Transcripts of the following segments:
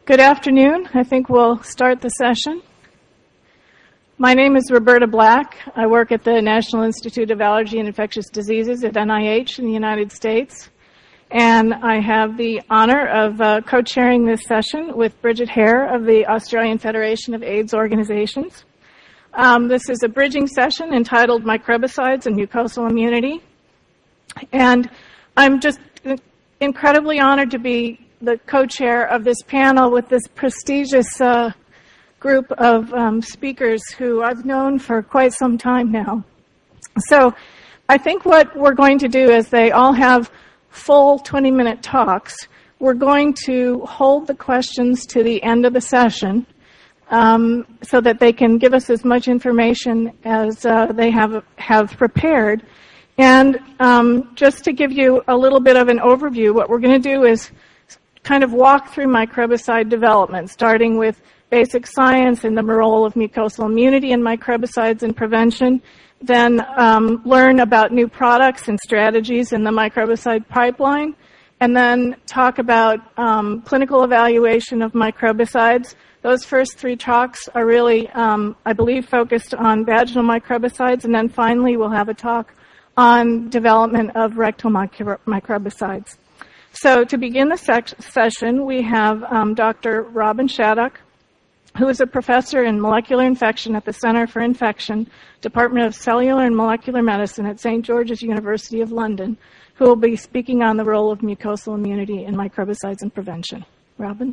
Good afternoon. I think we'll start the session. My name is Roberta Black. I work at the National Institute of Allergy and Infectious Diseases at NIH in the United States. And I have the honor of co-chairing this session with Bridget Hare of the Australian Federation of AIDS Organizations. This is a bridging session entitled Microbicides and Mucosal Immunity. And I'm just incredibly honored to be the co-chair of this panel with this prestigious group of speakers who I've known for quite some time now. So I think what we're going to do is they all have full 20-minute talks. We're going to hold the questions to the end of the session so that they can give us as much information as they have prepared. And just to give you a little bit of an overview, what we're going to do is kind of walk through microbicide development, starting with basic science and the role of mucosal immunity in microbicides and prevention, then learn about new products and strategies in the microbicide pipeline, and then talk about clinical evaluation of microbicides. Those first three talks are really, I believe, focused on vaginal microbicides, and then finally we'll have a talk on development of rectal microbicides. So to begin the session, we have Dr. Robin Shattuck, who is a professor in molecular infection at the Center for Infection, Department of Cellular and Molecular Medicine at St. George's University of London, who will be speaking on the role of mucosal immunity in microbicides and prevention. Robin?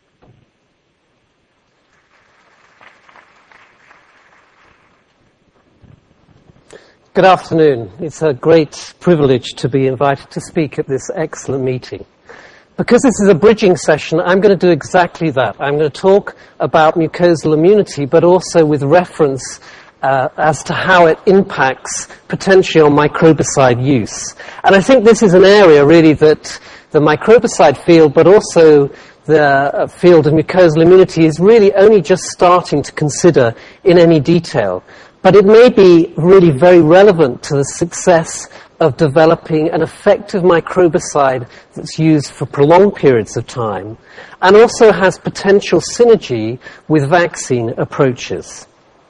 Good afternoon. It's a great privilege to be invited to speak at this excellent meeting. Because this is a bridging session, I'm going to do exactly that. I'm going to talk about mucosal immunity, but also with reference as to how it impacts potentially on microbicide use. And I think this is an area really that the microbicide field, but also the field of mucosal immunity is really only just starting to consider in any detail. But it may be really very relevant to the success of developing an effective microbicide that's used for prolonged periods of time, and also has potential synergy with vaccine approaches.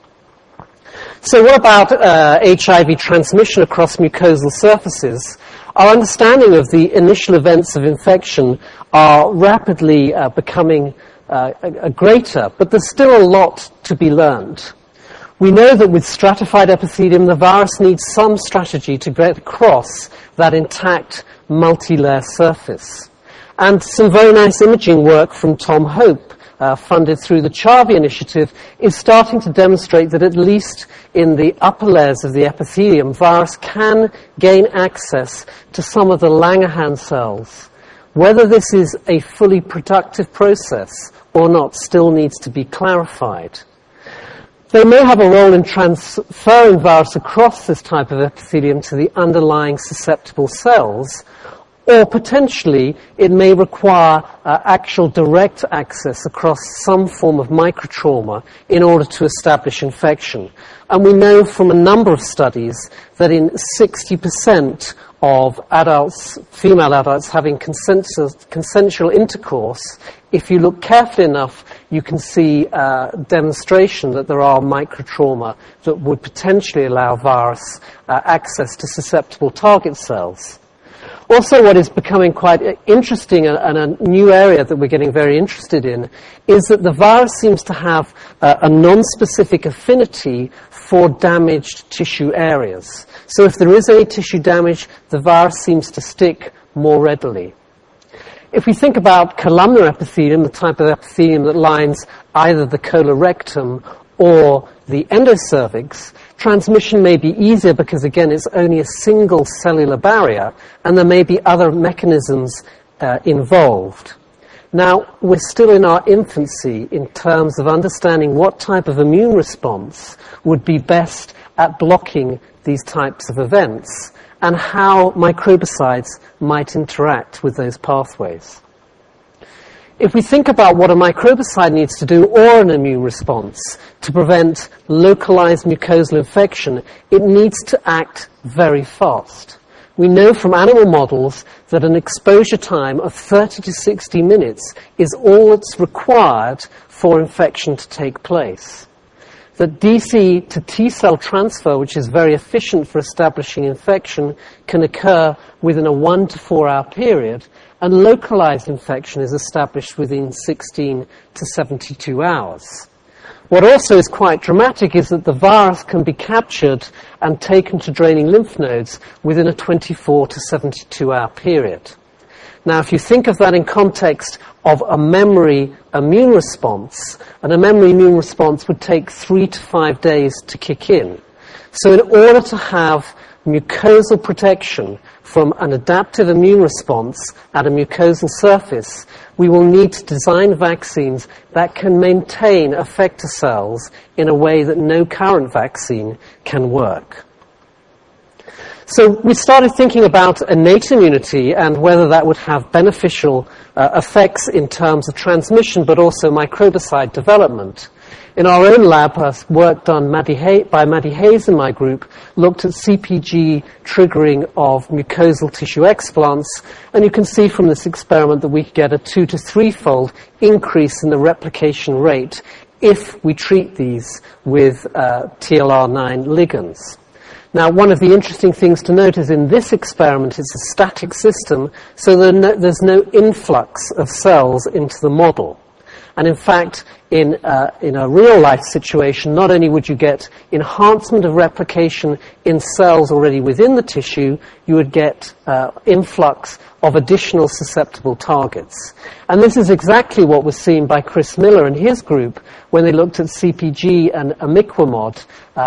So what about HIV transmission across mucosal surfaces? Our understanding of the initial events of infection are rapidly becoming greater, but there's still a lot to be learned. We know that with stratified epithelium, the virus needs some strategy to get across that intact multi-layer surface. And some very nice imaging work from Tom Hope, funded through the CHAVI initiative, is starting to demonstrate that at least in the upper layers of the epithelium, virus can gain access to some of the Langerhans cells. Whether this is a fully productive process or not still needs to be clarified. They may have a role in transferring virus across this type of epithelium to the underlying susceptible cells, or potentially it may require actual direct access across some form of microtrauma in order to establish infection. And we know from a number of studies that in 60% of adults, female adults having consensual intercourse, if you look carefully enough, you can see demonstration that there are microtrauma that would potentially allow virus access to susceptible target cells. Also, what is becoming quite interesting and a new area that we're getting very interested in is that the virus seems to have a non-specific affinity for damaged tissue areas. So if there is any tissue damage, the virus seems to stick more readily. If we think about columnar epithelium, the type of epithelium that lines either the colorectum or the endocervix, transmission may be easier because, again, it's only a single cellular barrier, and there may be other mechanisms involved. Now, we're still in our infancy in terms of understanding what type of immune response would be best at blocking these types of events, and how microbicides might interact with those pathways. If we think about what a microbicide needs to do, or an immune response, to prevent localized mucosal infection, it needs to act very fast. We know from animal models that an exposure time of 30 to 60 minutes is all that's required for infection to take place. That DC to T cell transfer, which is very efficient for establishing infection, can occur within a 1 to 4 hour period, and localized infection is established within 16 to 72 hours. What also is quite dramatic is that the virus can be captured and taken to draining lymph nodes within a 24 to 72 hour period. Now, if you think of that in context of a memory immune response, and a memory immune response would take 3 to 5 days to kick in. So in order to have mucosal protection from an adaptive immune response at a mucosal surface, we will need to design vaccines that can maintain effector cells in a way that no current vaccine can work. So we started thinking about innate immunity and whether that would have beneficial effects in terms of transmission, but also microbicide development. In our own lab, work done by Maddie Hayes in my group looked at CpG triggering of mucosal tissue explants, and you can see from this experiment that we could get a 2 to 3-fold increase in the replication rate if we treat these with TLR9 ligands. Now, one of the interesting things to note is in this experiment it's a static system, so there's no influx of cells into the model. And in fact, in a real-life situation, not only would you get enhancement of replication in cells already within the tissue, you would get influx of additional susceptible targets. And this is exactly what was seen by Chris Miller and his group when they looked at CpG and imiquimod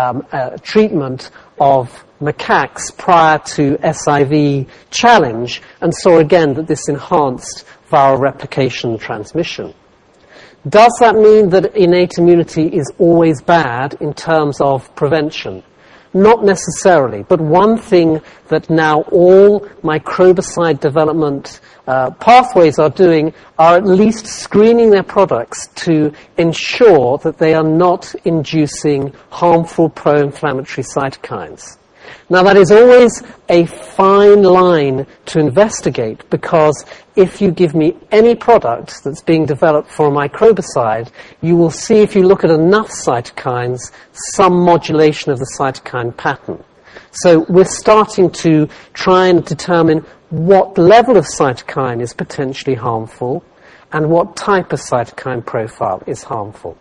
treatment of macaques prior to SIV challenge, and saw again that this enhanced viral replication and transmission. Does that mean that innate immunity is always bad in terms of prevention? Not necessarily, but one thing that now all microbicide development pathways are doing are at least screening their products to ensure that they are not inducing harmful pro-inflammatory cytokines. Now, that is always a fine line to investigate, because if you give me any product that's being developed for a microbicide, you will see, if you look at enough cytokines, some modulation of the cytokine pattern. So we're starting to try and determine what level of cytokine is potentially harmful and what type of cytokine profile is harmful.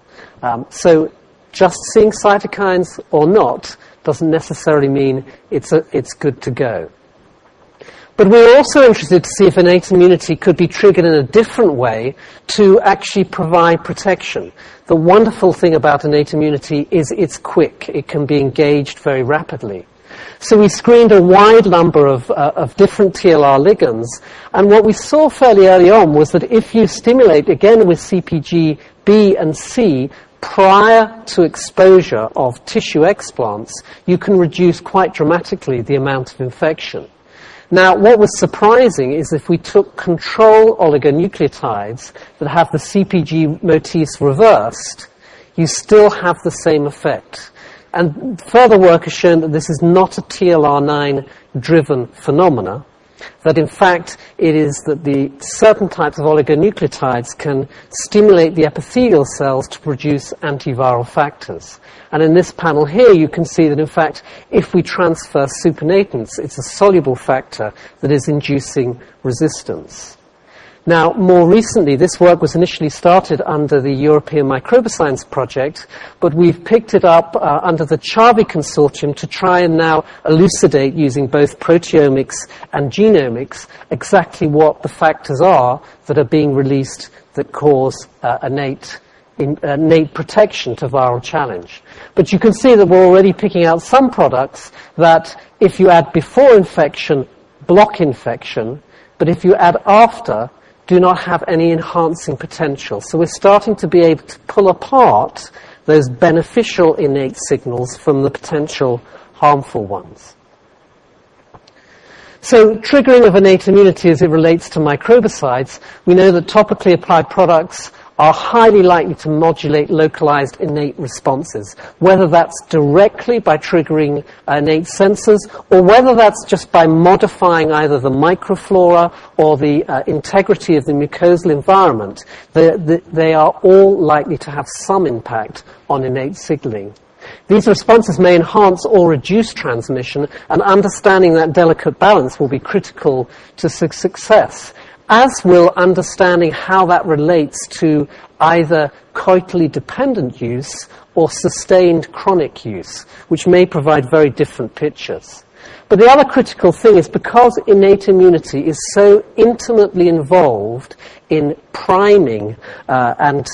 So just seeing cytokines or not doesn't necessarily mean it's good to go. But we're also interested to see if innate immunity could be triggered in a different way to actually provide protection. The wonderful thing about innate immunity is it's quick. It can be engaged very rapidly. So we screened a wide number of different TLR ligands, and what we saw fairly early on was that if you stimulate, again with CpG B and C, prior to exposure of tissue explants, you can reduce quite dramatically the amount of infection. Now, what was surprising is if we took control oligonucleotides that have the CpG motifs reversed, you still have the same effect. And further work has shown that this is not a TLR9-driven phenomena, that in fact it is that the certain types of oligonucleotides can stimulate the epithelial cells to produce antiviral factors. And in this panel here you can see that in fact if we transfer supernatants, it's a soluble factor that is inducing resistance. Now, more recently, this work was initially started under the European Microbescience Project, but we've picked it up under the CHAVI consortium to try and now elucidate, using both proteomics and genomics, exactly what the factors are that are being released that cause innate protection to viral challenge. But you can see that we're already picking out some products that, if you add before infection, block infection, but if you add after, do not have any enhancing potential. So we're starting to be able to pull apart those beneficial innate signals from the potential harmful ones. So triggering of innate immunity as it relates to microbicides, we know that topically applied products are highly likely to modulate localized innate responses, whether that's directly by triggering innate sensors, or whether that's just by modifying either the microflora or the integrity of the mucosal environment. They are all likely to have some impact on innate signaling. These responses may enhance or reduce transmission, and understanding that delicate balance will be critical to success, as will understanding how that relates to either coitally dependent use or sustained chronic use, which may provide very different pictures. But the other critical thing is, because innate immunity is so intimately involved in priming and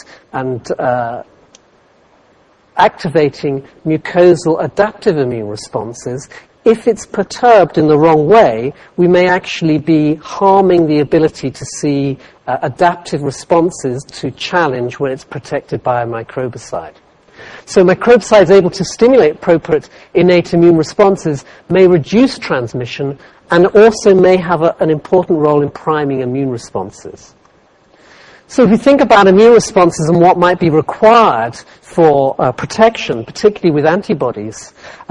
activating mucosal adaptive immune responses, if it's perturbed in the wrong way, we may actually be harming the ability to see adaptive responses to challenge when it's protected by a microbicide. So microbicides able to stimulate appropriate innate immune responses may reduce transmission and also may have an important role in priming immune responses. So if you think about immune responses and what might be required for protection, particularly with antibodies,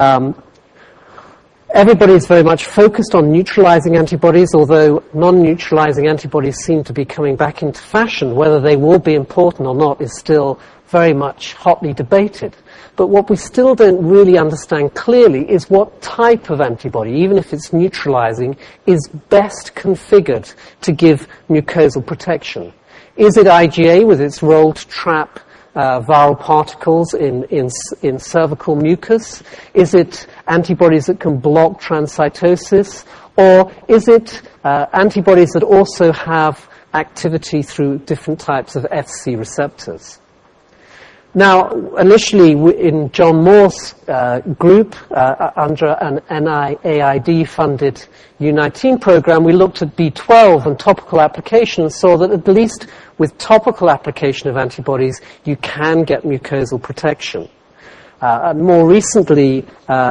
everybody is very much focused on neutralizing antibodies, although non-neutralizing antibodies seem to be coming back into fashion. Whether they will be important or not is still very much hotly debated. But what we still don't really understand clearly is what type of antibody, even if it's neutralizing, is best configured to give mucosal protection. Is it IgA with its role to trap viral particles in cervical mucus? Is it antibodies that can block transcytosis? Or is it antibodies that also have activity through different types of Fc receptors? Now, initially in John Moore's group, under an NIAID-funded U19 program, we looked at B12 and topical application and saw that at least with topical application of antibodies, you can get mucosal protection. And more recently,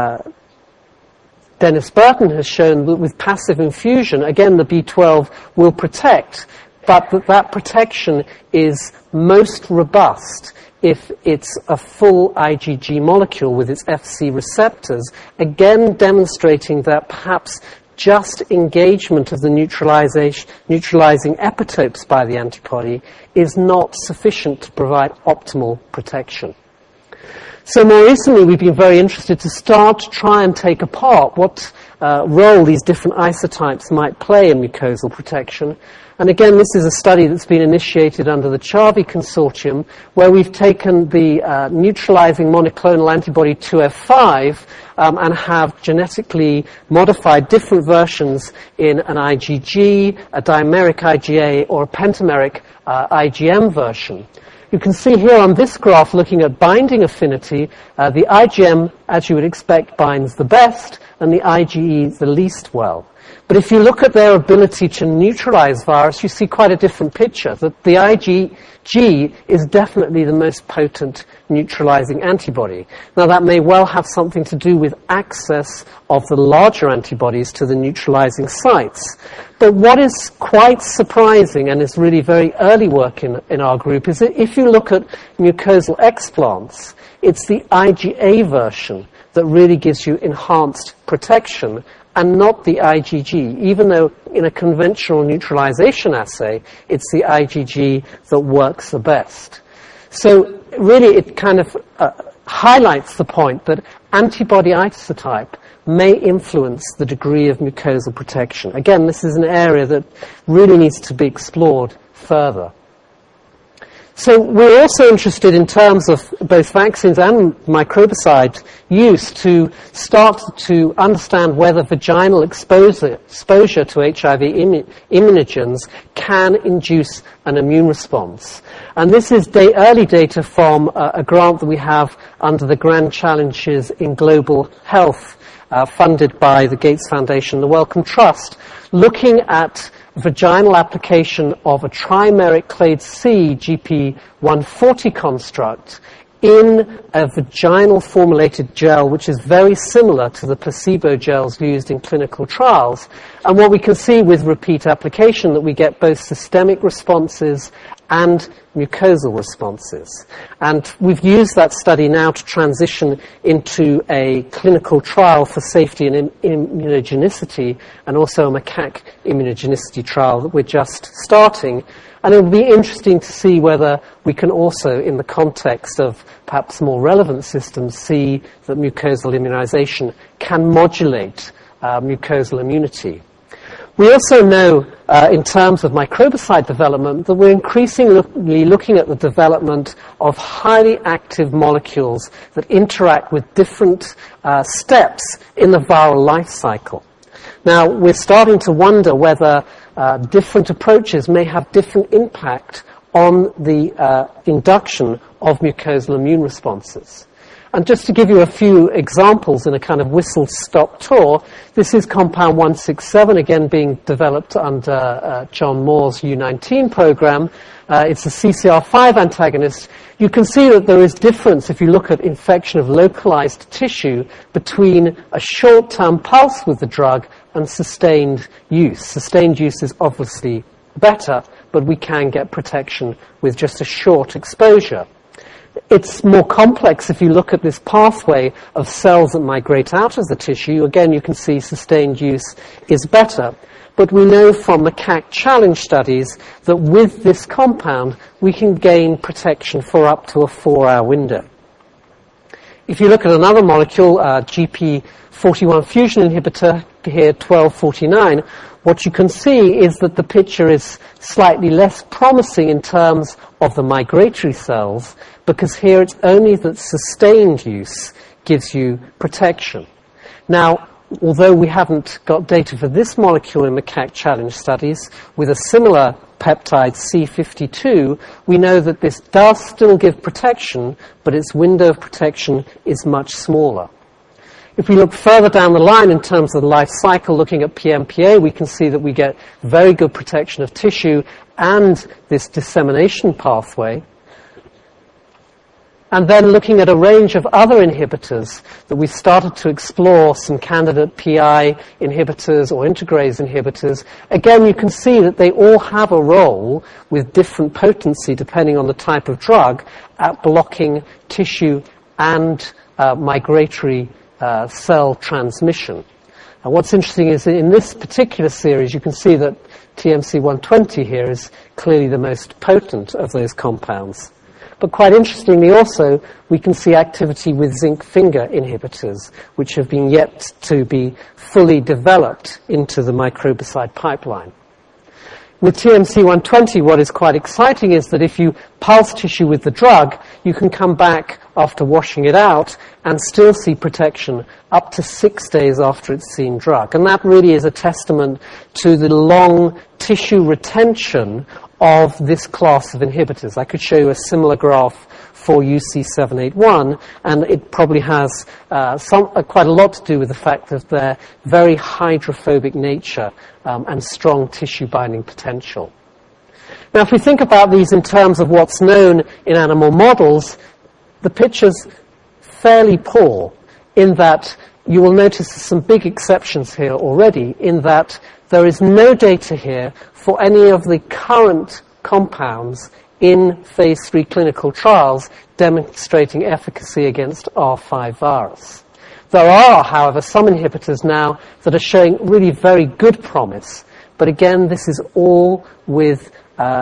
Dennis Burton has shown that with passive infusion, again, the B12 will protect, but that protection is most robust if it's a full IgG molecule with its Fc receptors, again demonstrating that perhaps just engagement of the neutralizing epitopes by the antibody is not sufficient to provide optimal protection. So more recently, we've been very interested to start to try and take apart what role these different isotypes might play in mucosal protection. And again, this is a study that's been initiated under the CHAVI consortium, where we've taken the neutralizing monoclonal antibody 2F5 and have genetically modified different versions in an IgG, a dimeric IgA, or a pentameric IgM version. You can see here on this graph, looking at binding affinity, the IgM, as you would expect, binds the best, and the IgE the least well. But if you look at their ability to neutralize virus, you see quite a different picture, that the IgG is definitely the most potent neutralizing antibody. Now, that may well have something to do with access of the larger antibodies to the neutralizing sites. But what is quite surprising, and is really very early work in our group, is that if you look at mucosal explants, it's the IgA version that really gives you enhanced protection, and not the IgG, even though in a conventional neutralization assay, it's the IgG that works the best. So really it kind of highlights the point that antibody isotype may influence the degree of mucosal protection. Again, this is an area that really needs to be explored further. So we're also interested in terms of both vaccines and microbicide use to start to understand whether vaginal exposure to HIV immunogens can induce an immune response. And this is early data from a grant that we have under the Grand Challenges in Global Health, funded by the Gates Foundation, the Wellcome Trust, looking at vaginal application of a trimeric clade C GP140 construct in a vaginal formulated gel, which is very similar to the placebo gels used in clinical trials. And what we can see with repeat application, that we get both systemic responses and mucosal responses. And we've used that study now to transition into a clinical trial for safety and immunogenicity, and also a macaque immunogenicity trial that we're just starting. And it will be interesting to see whether we can also, in the context of perhaps more relevant systems, see that mucosal immunization can modulate mucosal immunity. We also know, in terms of microbicide development, that we're increasingly looking at the development of highly active molecules that interact with different steps in the viral life cycle. Now, we're starting to wonder whether different approaches may have different impact on the induction of mucosal immune responses. And just to give you a few examples in a kind of whistle-stop tour, this is compound 167, again being developed under John Moore's U19 program. It's a CCR5 antagonist. You can see that there is difference if you look at infection of localized tissue between a short-term pulse with the drug and sustained use. Sustained use is obviously better, but we can get protection with just a short exposure. It's more complex if you look at this pathway of cells that migrate out of the tissue. Again, you can see sustained use is better. But we know from macaque challenge studies that with this compound, we can gain protection for up to a 4-hour window. If you look at another molecule, GP41 fusion inhibitor, here 1249, what you can see is that the picture is slightly less promising in terms of the migratory cells, because here it's only that sustained use gives you protection. Now, although we haven't got data for this molecule in macaque challenge studies, with a similar peptide C52, we know that this does still give protection, but its window of protection is much smaller. If we look further down the line in terms of the life cycle, looking at PMPA, we can see that we get very good protection of tissue and this dissemination pathway. And then looking at a range of other inhibitors that we started to explore, some candidate PI inhibitors or integrase inhibitors, again you can see that they all have a role with different potency depending on the type of drug at blocking tissue and migratory cell transmission. And what's interesting is that in this particular series you can see that TMC-120 here is clearly the most potent of those compounds. But quite interestingly also, we can see activity with zinc finger inhibitors, which have been yet to be fully developed into the microbicide pipeline. With TMC-120, what is quite exciting is that if you pulse tissue with the drug, you can come back after washing it out and still see protection up to 6 days after it's seen drug. And that really is a testament to the long tissue retention of this class of inhibitors. I could show you a similar graph for UC781, and it probably has quite a lot to do with the fact of their very hydrophobic nature and strong tissue binding potential. Now, if we think about these in terms of what's known in animal models, the picture's fairly poor in that you will notice there's some big exceptions here already, in that there is no data here for any of the current compounds in phase 3 clinical trials demonstrating efficacy against R5 virus. There are, however, some inhibitors now that are showing really very good promise, but again, this is all with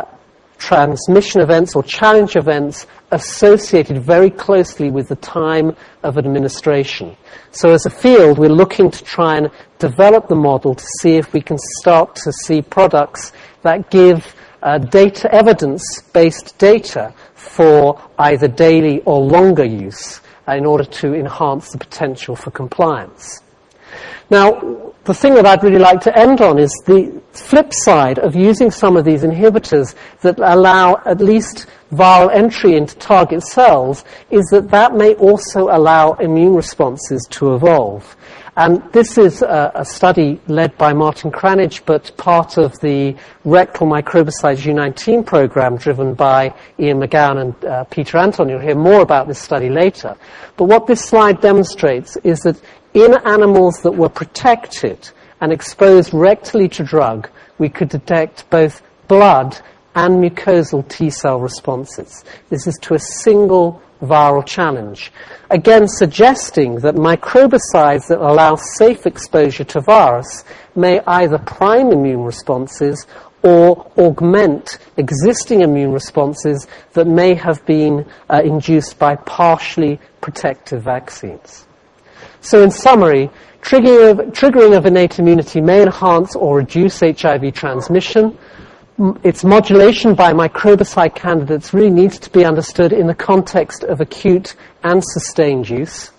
transmission events or challenge events associated very closely with the time of administration. So as a field, we're looking to try and develop the model to see if we can start to see products that give data evidence-based data for either daily or longer use in order to enhance the potential for compliance. Now, the thing that I'd really like to end on is the flip side of using some of these inhibitors that allow at least viral entry into target cells, is that may also allow immune responses to evolve. And this is a study led by Martin Kranich, but part of the rectal microbicides U19 program driven by Ian McGowan and Peter Anton. You'll hear more about this study later. But what this slide demonstrates is that in animals that were protected and exposed rectally to drug, we could detect both blood and mucosal T-cell responses. This is to a single viral challenge, again suggesting that microbicides that allow safe exposure to virus may either prime immune responses or augment existing immune responses that may have been induced by partially protective vaccines. So in summary, triggering of innate immunity may enhance or reduce HIV transmission. Its modulation by microbicide candidates really needs to be understood in the context of acute and sustained use.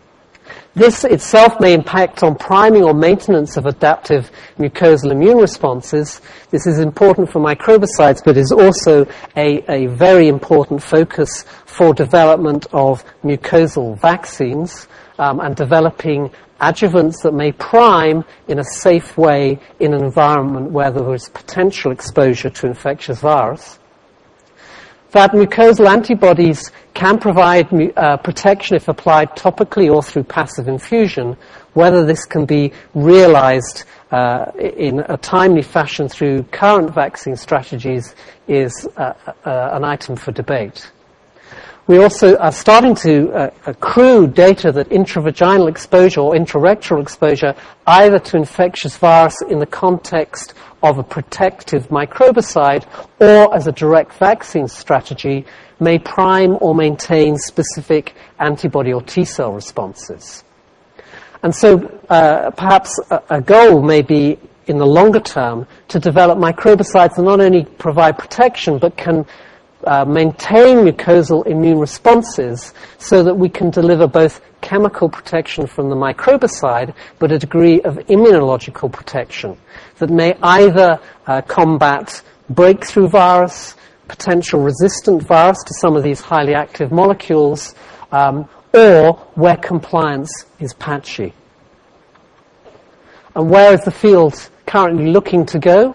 This itself may impact on priming or maintenance of adaptive mucosal immune responses. This is important for microbicides, but is also a very important focus for development of mucosal vaccines and developing adjuvants that may prime in a safe way in an environment where there is potential exposure to infectious virus. That mucosal antibodies can provide protection if applied topically or through passive infusion. Whether this can be realized in a timely fashion through current vaccine strategies is an item for debate. We also are starting to accrue data that intravaginal exposure or intrarectal exposure, either to infectious virus in the context of a protective microbicide or as a direct vaccine strategy, may prime or maintain specific antibody or T-cell responses. And so perhaps a goal may be in the longer term to develop microbicides that not only provide protection but can maintain mucosal immune responses so that we can deliver both chemical protection from the microbicide but a degree of immunological protection that may either combat breakthrough virus, potential resistant virus to some of these highly active molecules, or where compliance is patchy. And where is the field currently looking to go?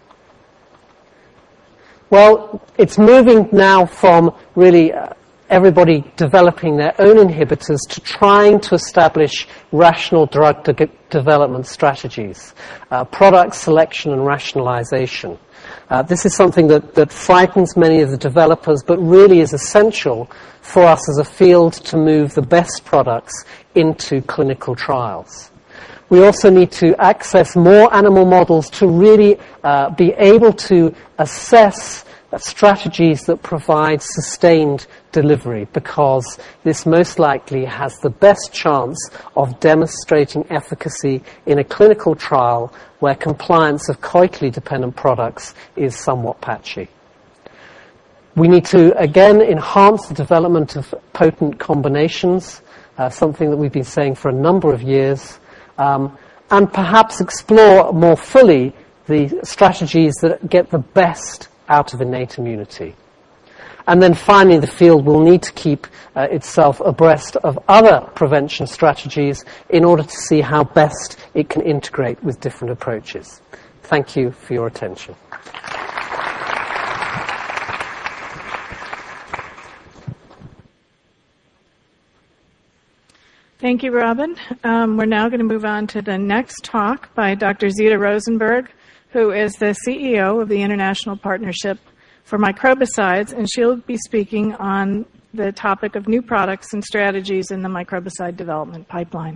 Well, it's moving now from really everybody developing their own inhibitors to trying to establish rational drug development strategies, product selection and rationalization. This is something that frightens many of the developers, but really is essential for us as a field to move the best products into clinical trials. We also need to access more animal models to really be able to assess strategies that provide sustained delivery, because this most likely has the best chance of demonstrating efficacy in a clinical trial where compliance of coitally dependent products is somewhat patchy. We need to, again, enhance the development of potent combinations, something that we've been saying for a number of years, and perhaps explore more fully the strategies that get the best out of innate immunity. And then finally, the field will need to keep itself abreast of other prevention strategies in order to see how best it can integrate with different approaches. Thank you for your attention. Thank you, Robin. We're now going to move on to the next talk by Dr. Zita Rosenberg, who is the CEO of the International Partnership for Microbicides, and she'll be speaking on the topic of new products and strategies in the microbicide development pipeline.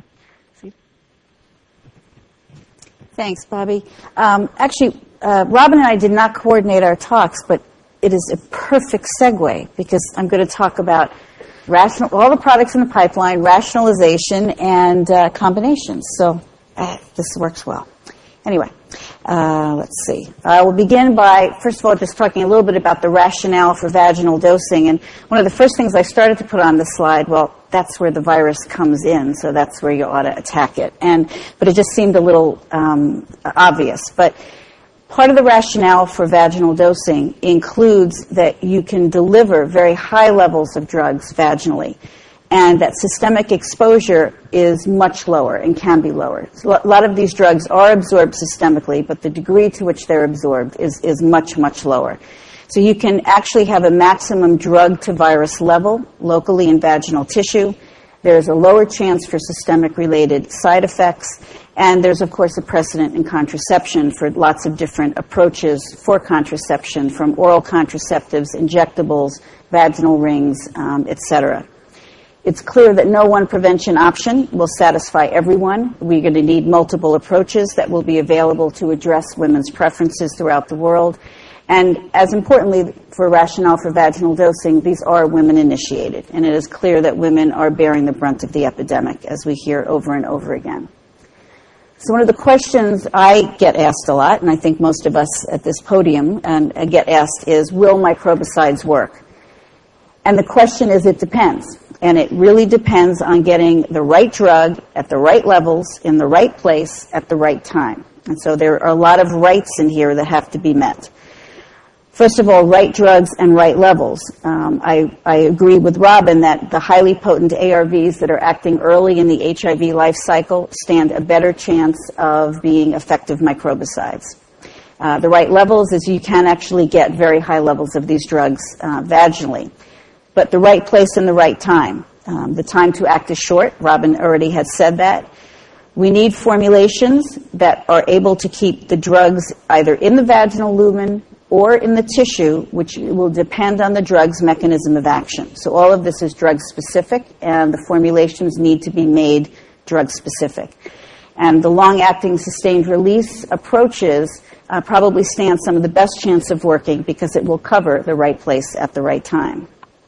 Thanks, Bobby. Actually, Robin and I did not coordinate our talks, but it is a perfect segue because I'm going to talk about all the products in the pipeline, rationalization, and combinations. So this works well. Anyway, let's see. I will begin by, first of all, just talking a little bit about the rationale for vaginal dosing. And one of the first things I started to put on the slide, well, that's where the virus comes in, so that's where you ought to attack it. But it just seemed a little obvious. But part of the rationale for vaginal dosing includes that you can deliver very high levels of drugs vaginally, and that systemic exposure is much lower and can be lower. So a lot of these drugs are absorbed systemically, but the degree to which they're absorbed is much, much lower. So you can actually have a maximum drug-to-virus level locally in vaginal tissue, There's a lower chance for systemic-related side effects, and there's, of course, a precedent in contraception for lots of different approaches for contraception, from oral contraceptives, injectables, vaginal rings, etc. It's clear that no one prevention option will satisfy everyone. We're going to need multiple approaches that will be available to address women's preferences throughout the world. And as importantly, for rationale for vaginal dosing, these are women-initiated. And it is clear that women are bearing the brunt of the epidemic, as we hear over and over again. So one of the questions I get asked a lot, and I think most of us at this podium get asked, is, will microbicides work? And the question is, it depends. And it really depends on getting the right drug at the right levels, in the right place, at the right time. And so there are a lot of rights in here that have to be met. First of all, right drugs and right levels. I agree with Robin that the highly potent ARVs that are acting early in the HIV life cycle stand a better chance of being effective microbicides. The right levels is you can actually get very high levels of these drugs vaginally. But the right place and the right time. The time to act is short. Robin already has said that. We need formulations that are able to keep the drugs either in the vaginal lumen or in the tissue, which will depend on the drug's mechanism of action. So all of this is drug-specific, and the formulations need to be made drug-specific. And the long-acting sustained-release approaches probably stand some of the best chance of working because it will cover the right place at the right time.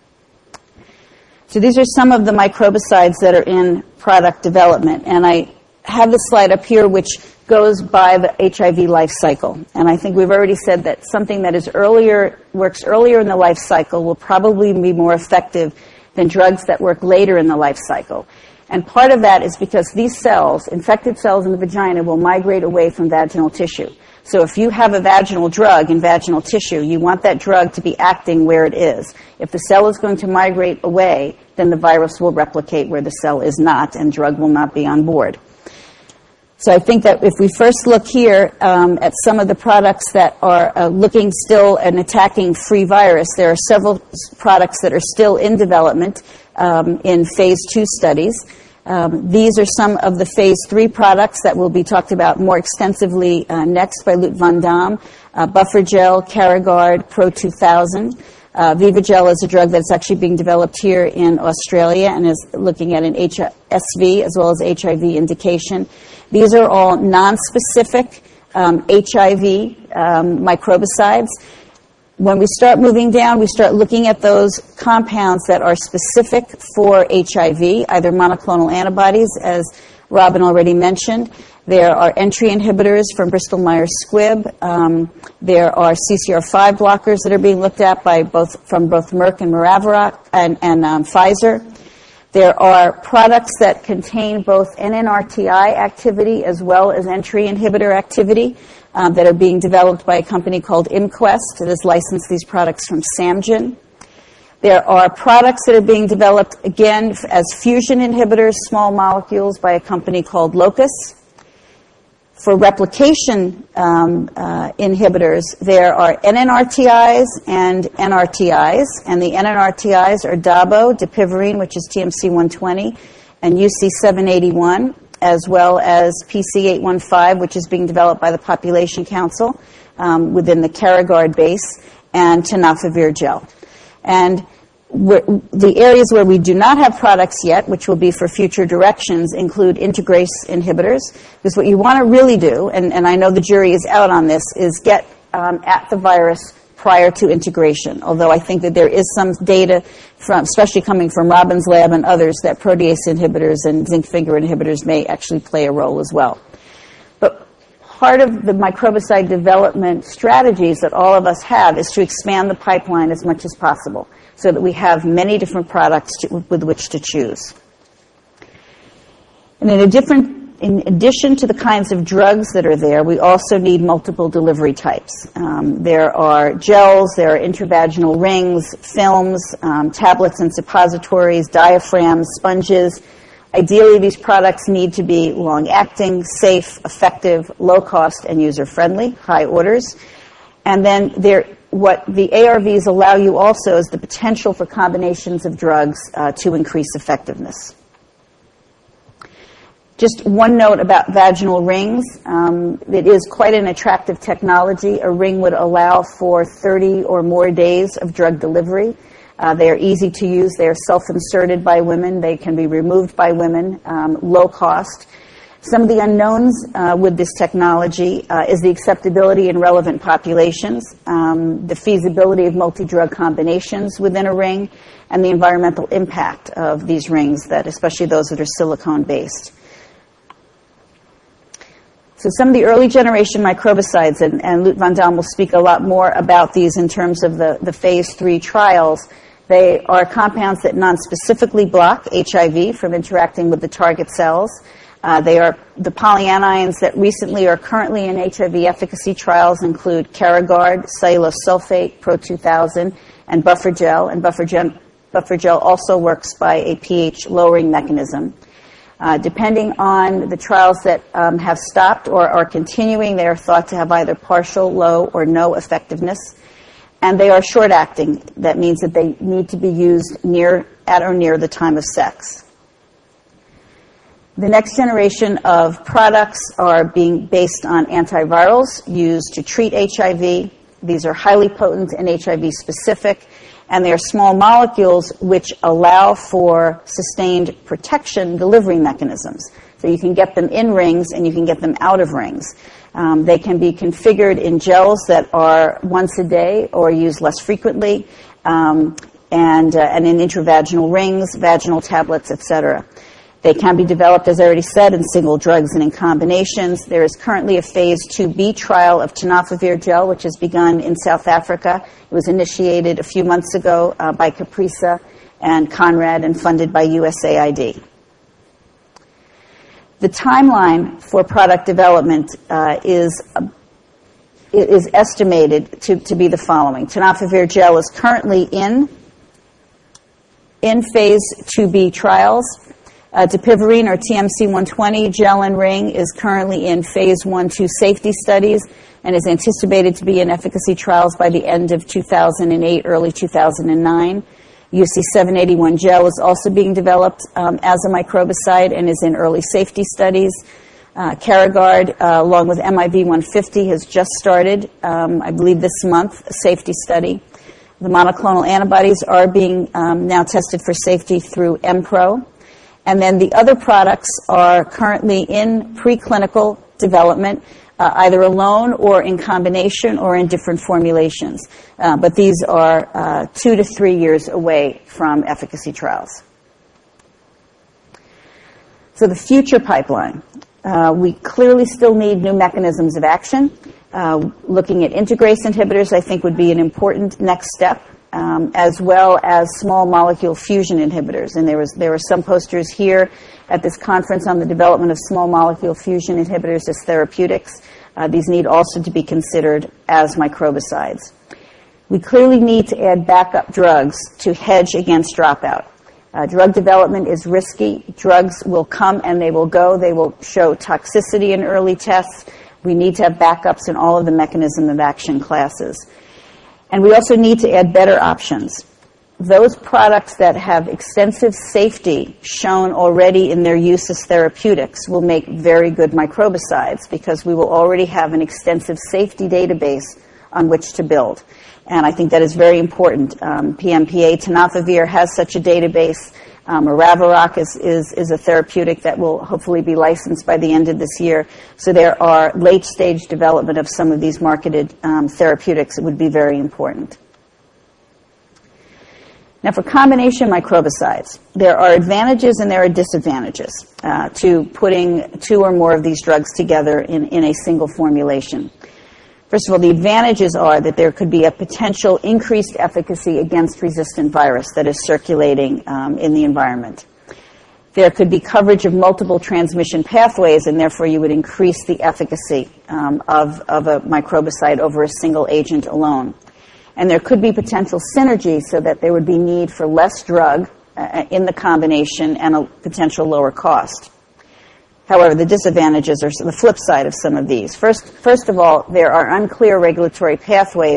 So these are some of the microbicides that are in product development. And I have this slide up here which goes by the HIV life cycle. And I think we've already said that something that is works earlier in the life cycle will probably be more effective than drugs that work later in the life cycle. And part of that is because these cells, infected cells in the vagina, will migrate away from vaginal tissue. So if you have a vaginal drug in vaginal tissue, you want that drug to be acting where it is. If the cell is going to migrate away, then the virus will replicate where the cell is not, and drug will not be on board. So I think that if we first look here at some of the products that are looking still and attacking free virus, there are several products that are still in development in phase 2 studies. These are some of the phase 3 products that will be talked about more extensively next by Lute Van Dam. Buffergel, Caragard, Pro 2000. Vivagel is a drug that's actually being developed here in Australia and is looking at an HSV as well as HIV indication. These are all non-specific HIV microbicides. When we start moving down, we start looking at those compounds that are specific for HIV, either monoclonal antibodies, as Robin already mentioned. There are entry inhibitors from Bristol Myers Squibb. There are CCR5 blockers that are being looked at from both Merck and Maraviroc and Pfizer. There are products that contain both NNRTI activity as well as entry inhibitor activity that are being developed by a company called ImQuest that has licensed these products from Samgen. There are products that are being developed, again, as fusion inhibitors, small molecules, by a company called Locus. For replication inhibitors, there are NNRTIs and NRTIs, and the NNRTIs are Dabo, Dapivirine, which is TMC-120, and UC-781, as well as PC-815, which is being developed by the Population Council within the Caragard base, and tenofovir gel. And the areas where we do not have products yet, which will be for future directions, include integrase inhibitors. Because what you want to really do, and I know the jury is out on this, is get at the virus prior to integration. Although I think that there is some data, especially coming from Robin's lab and others, that protease inhibitors and zinc finger inhibitors may actually play a role as well. But part of the microbicide development strategies that all of us have is to expand the pipeline as much as possible, so that we have many different products with which to choose. And in addition to the kinds of drugs that are there, we also need multiple delivery types. There are gels, there are intravaginal rings, films, tablets and suppositories, diaphragms, sponges. Ideally, these products need to be long-acting, safe, effective, low-cost, and user-friendly, high orders. And then what the ARVs allow you also is the potential for combinations of drugs to increase effectiveness. Just one note about vaginal rings. It is quite an attractive technology. A ring would allow for 30 or more days of drug delivery. They are easy to use. They are self-inserted by women. They can be removed by women, low cost. Some of the unknowns with this technology is the acceptability in relevant populations, the feasibility of multi-drug combinations within a ring, and the environmental impact of these rings, that especially those that are silicone-based. So some of the early generation microbicides, and Loot van Dam will speak a lot more about these in terms of the phase 3 trials. They are compounds that non-specifically block HIV from interacting with the target cells. They are the polyanions that recently are currently in HIV efficacy trials include Caragard, cellulose sulfate, Pro-2000, and buffer gel. And buffer gel also works by a pH lowering mechanism. Depending on the trials that have stopped or are continuing, they are thought to have either partial, low, or no effectiveness. And they are short-acting. That means that they need to be used at or near the time of sex. The next generation of products are being based on antivirals used to treat HIV. These are highly potent and HIV specific, and they are small molecules which allow for sustained protection delivery mechanisms. So you can get them in rings and you can get them out of rings. They can be configured in gels that are once a day or used less frequently, and in intravaginal rings, vaginal tablets, etc. They can be developed, as I already said, in single drugs and in combinations. There is currently a phase 2B trial of tenofovir gel, which has begun in South Africa. It was initiated a few months ago by Caprisa and Conrad and funded by USAID. The timeline for product development is estimated to be the following. Tenofovir gel is currently in phase 2B trials. Dapivirine, or TMC-120 gel and ring, is currently in phase 1-2 safety studies and is anticipated to be in efficacy trials by the end of 2008, early 2009. UC-781 gel is also being developed as a microbicide and is in early safety studies. Caragard, along with MIV-150, has just started, I believe this month, a safety study. The monoclonal antibodies are being now tested for safety through MPRO. And then the other products are currently in preclinical development, either alone or in combination or in different formulations. But these are 2 to 3 years away from efficacy trials. So the future pipeline. We clearly still need new mechanisms of action. Looking at integrase inhibitors, I think, would be an important next step. As well as small molecule fusion inhibitors. And there were some posters here at this conference on the development of small molecule fusion inhibitors as therapeutics. These need also to be considered as microbicides. We clearly need to add backup drugs to hedge against dropout. Drug development is risky. Drugs will come and they will go. They will show toxicity in early tests. We need to have backups in all of the mechanism of action classes. And we also need to add better options. Those products that have extensive safety shown already in their use as therapeutics will make very good microbicides because we will already have an extensive safety database on which to build. And I think that is very important. PMPA, tenofovir, has such a database. Araviroc is a therapeutic that will hopefully be licensed by the end of this year. So there are late-stage development of some of these marketed therapeutics that would be very important. Now, for combination microbicides, there are advantages and there are disadvantages to putting 2 or more of these drugs together in a single formulation. First of all, the advantages are that there could be a potential increased efficacy against resistant virus that is circulating in the environment. There could be coverage of multiple transmission pathways, and therefore you would increase the efficacy of a microbicide over a single agent alone. And there could be potential synergy so that there would be need for less drug in the combination and a potential lower cost. However, the disadvantages are the flip side of some of these. First of all, there are unclear regulatory pathways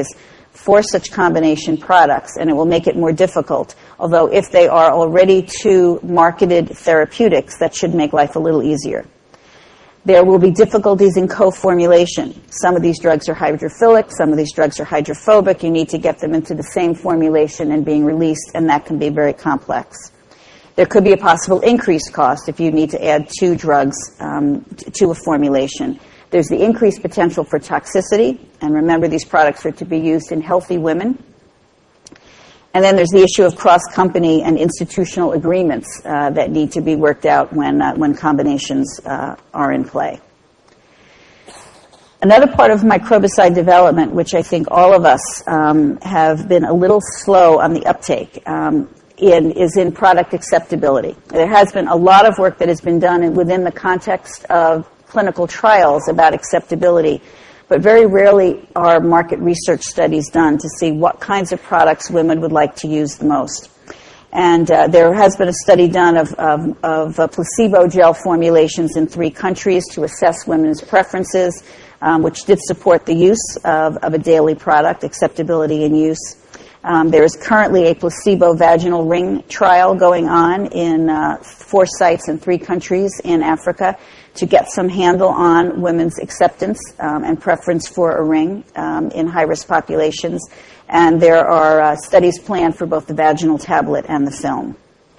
for such combination products, and it will make it more difficult. Although if they are already two marketed therapeutics, that should make life a little easier. There will be difficulties in co-formulation. Some of these drugs are hydrophilic, some of these drugs are hydrophobic. You need to get them into the same formulation and being released, and that can be very complex. There could be a possible increased cost if you need to add two drugs to a formulation. There's the increased potential for toxicity, and remember these products are to be used in healthy women. And then there's the issue of cross-company and institutional agreements that need to be worked out when combinations are in play. Another part of microbicide development, which I think all of us have been a little slow on the uptake, is in product acceptability. There has been a lot of work that has been done within the context of clinical trials about acceptability, but very rarely are market research studies done to see what kinds of products women would like to use the most. And there has been a study done of placebo gel formulations in 3 countries to assess women's preferences, which did support the use of a daily product, acceptability and use. There is currently a placebo vaginal ring trial going on in 4 sites in 3 countries in Africa to get some handle on women's acceptance and preference for a ring in high-risk populations. And there are studies planned for both the vaginal tablet and the film.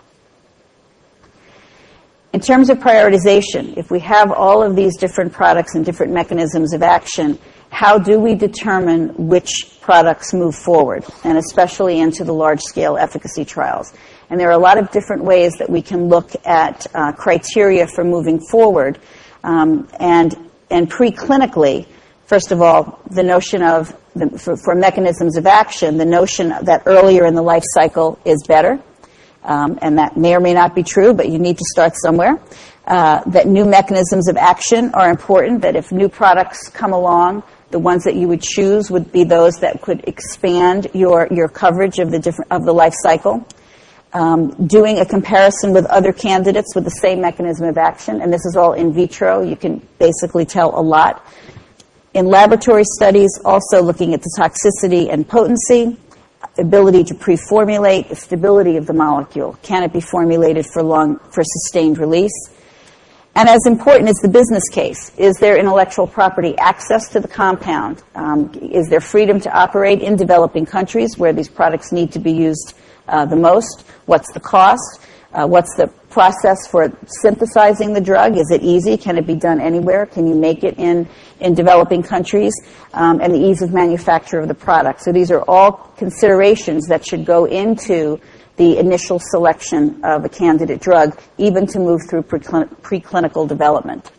In terms of prioritization, if we have all of these different products and different mechanisms of action, how do we determine which products move forward, and especially into the large-scale efficacy trials? And there are a lot of different ways that we can look at criteria for moving forward. And preclinically, first of all, the notion of, for mechanisms of action, the notion that earlier in the life cycle is better. And that may or may not be true, but you need to start somewhere. That new mechanisms of action are important, that if new products come along, the ones that you would choose would be those that could expand your coverage of the life cycle. Doing a comparison with other candidates with the same mechanism of action, and this is all in vitro. You can basically tell a lot. In laboratory studies, also looking at the toxicity and potency, ability to pre-formulate, the stability of the molecule. Can it be formulated for sustained release? And as important is the business case. Is there intellectual property access to the compound? Is there freedom to operate in developing countries where these products need to be used the most? What's the cost? What's the process for synthesizing the drug? Is it easy? Can it be done anywhere? Can you make it in developing countries? And the ease of manufacture of the product. So these are all considerations that should go into the initial selection of a candidate drug, even to move through preclinical development.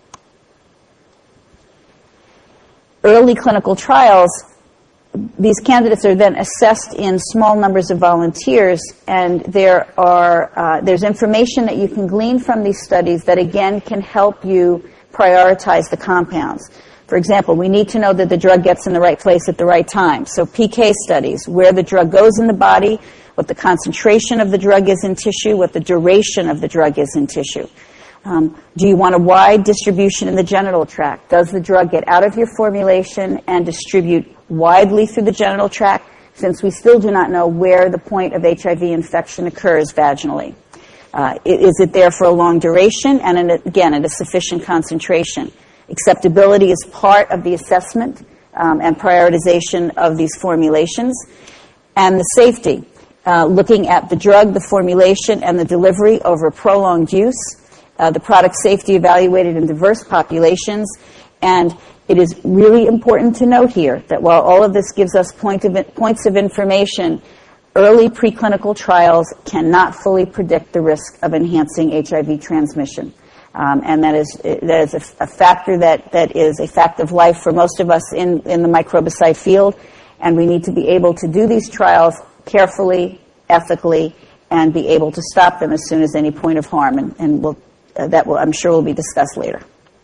Early clinical trials, these candidates are then assessed in small numbers of volunteers, and there's information that you can glean from these studies that, again, can help you prioritize the compounds. For example, we need to know that the drug gets in the right place at the right time. So PK studies, where the drug goes in the body, what the concentration of the drug is in tissue, what the duration of the drug is in tissue. Do you want a wide distribution in the genital tract? Does the drug get out of your formulation and distribute widely through the genital tract, since we still do not know where the point of HIV infection occurs vaginally? Is it there for a long duration and, again, at a sufficient concentration? Acceptability is part of the assessment and prioritization of these formulations. And the safety, looking at the drug, the formulation, and the delivery over prolonged use. The product safety evaluated in diverse populations. And it is really important to note here that while all of this gives us points of information, early preclinical trials cannot fully predict the risk of enhancing HIV transmission. And that is a factor that is a fact of life for most of us in the microbicide field. And we need to be able to do these trials carefully, ethically, and be able to stop them as soon as any point of harm. And I'm sure will be discussed later.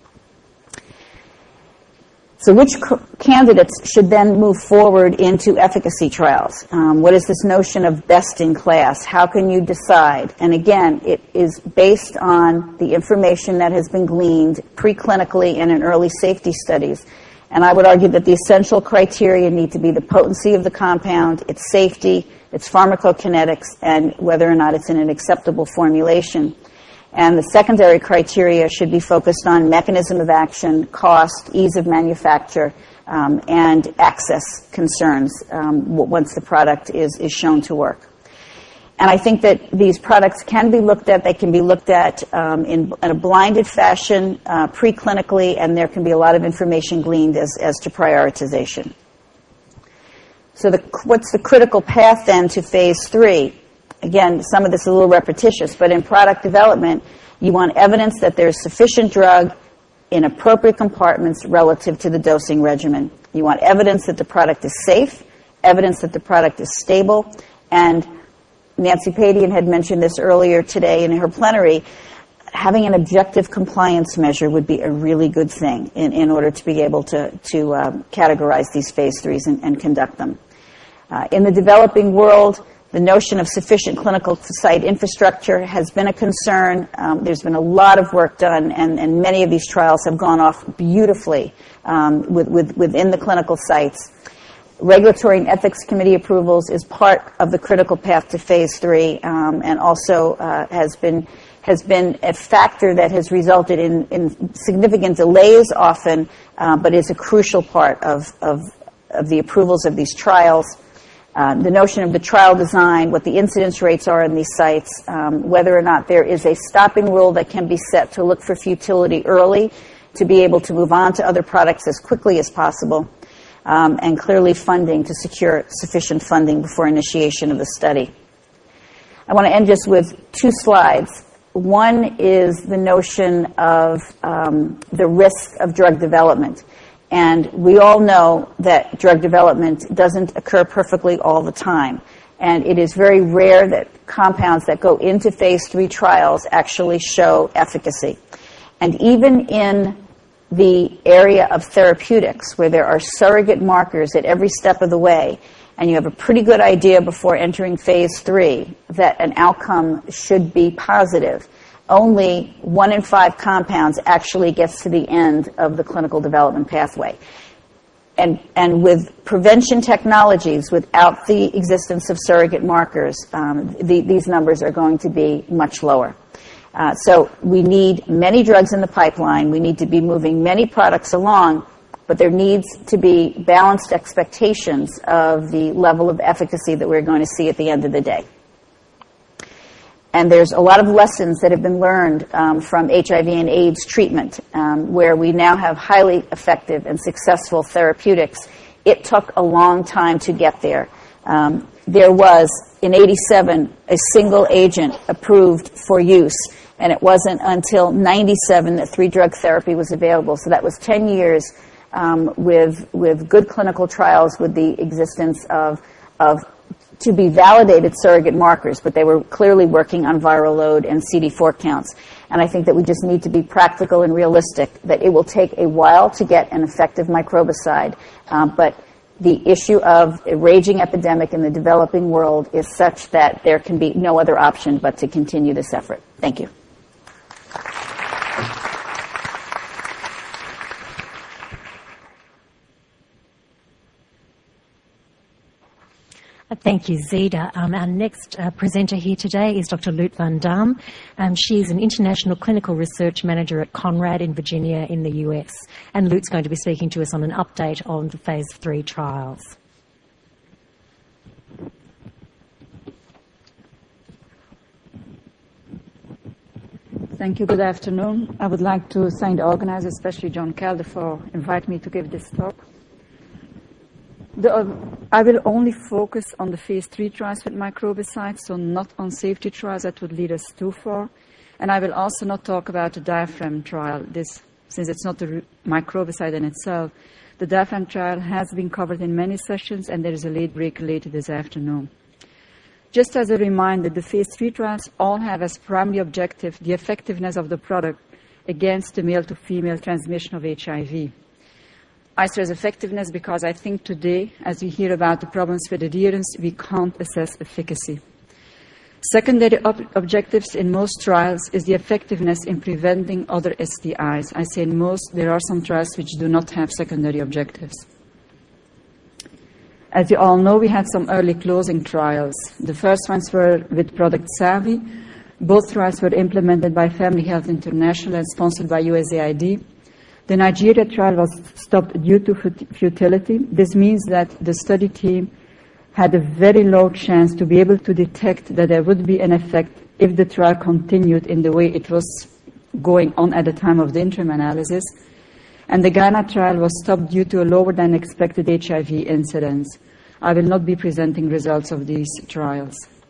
So which candidates should then move forward into efficacy trials? What is this notion of best in class? How can you decide? And again, it is based on the information that has been gleaned preclinically and in early safety studies. And I would argue that the essential criteria need to be the potency of the compound, its safety, its pharmacokinetics, and whether or not it's in an acceptable formulation. And the secondary criteria should be focused on mechanism of action, cost, ease of manufacture, and access concerns once the product is shown to work. And I think that these products can be looked at. They can be looked at in a blinded fashion, preclinically, and there can be a lot of information gleaned as to prioritization. So what's the critical path then to phase 3? Again, some of this is a little repetitious, but in product development, you want evidence that there's sufficient drug in appropriate compartments relative to the dosing regimen. You want evidence that the product is safe, evidence that the product is stable, and Nancy Padian had mentioned this earlier today in her plenary. Having an objective compliance measure would be a really good thing in order to be able to categorize these phase 3s and conduct them. In the developing world, the notion of sufficient clinical site infrastructure has been a concern. There's been a lot of work done, and many of these trials have gone off beautifully within the clinical sites. Regulatory and ethics committee approvals is part of the critical path to phase 3, and also has been a factor that has resulted in significant delays often, but is a crucial part of the approvals of these trials. The notion of the trial design, what the incidence rates are in these sites, whether or not there is a stopping rule that can be set to look for futility early, to be able to move on to other products as quickly as possible, and clearly funding to secure sufficient funding before initiation of the study. I want to end just with 2 slides. One is the notion of the risk of drug development. And we all know that drug development doesn't occur perfectly all the time. And it is very rare that compounds that go into phase 3 trials actually show efficacy. And even in the area of therapeutics, where there are surrogate markers at every step of the way, and you have a pretty good idea before entering phase 3 that an outcome should be positive, only 1 in 5 compounds actually gets to the end of the clinical development pathway. And with prevention technologies, without the existence of surrogate markers, these numbers are going to be much lower. So we need many drugs in the pipeline. We need to be moving many products along, but there needs to be balanced expectations of the level of efficacy that we're going to see at the end of the day. And there's a lot of lessons that have been learned from HIV and AIDS treatment, where we now have highly effective and successful therapeutics. It took a long time to get there. There was, in 1987, a single agent approved for use, and it wasn't until 1997 that 3-drug therapy was available. So that was 10 years with good clinical trials, with the existence of to be validated surrogate markers, but they were clearly working on viral load and CD4 counts. And I think that we just need to be practical and realistic, that it will take a while to get an effective microbicide, but the issue of a raging epidemic in the developing world is such that there can be no other option but to continue this effort. Thank you. Thank you, Zita. Our next presenter here today is Dr. Loet van Dam. She's an international clinical research manager at Conrad in Virginia in the US. And Loet's going to be speaking to us on an update on the phase 3 trials. Thank you. Good afternoon. I would like to thank the organizers, especially John Calder, for inviting me to give this talk. I will only focus on the phase 3 trials with microbicides, so not on safety trials that would lead us too far. And I will also not talk about the diaphragm trial. Since it's not a microbicide in itself, the diaphragm trial has been covered in many sessions, and there is a late break later this afternoon. Just as a reminder, the phase 3 trials all have as primary objective the effectiveness of the product against the male-to-female transmission of HIV. I stress effectiveness because I think today, as we hear about the problems with adherence, we can't assess efficacy. Secondary objectives in most trials is the effectiveness in preventing other STIs. I say in most, there are some trials which do not have secondary objectives. As you all know, we had some early closing trials. The first ones were with product Savi. Both trials were implemented by Family Health International and sponsored by USAID. The Nigeria trial was stopped due to futility. This means that the study team had a very low chance to be able to detect that there would be an effect if the trial continued in the way it was going on at the time of the interim analysis. And the Ghana trial was stopped due to a lower than expected HIV incidence. I will not be presenting results of these trials.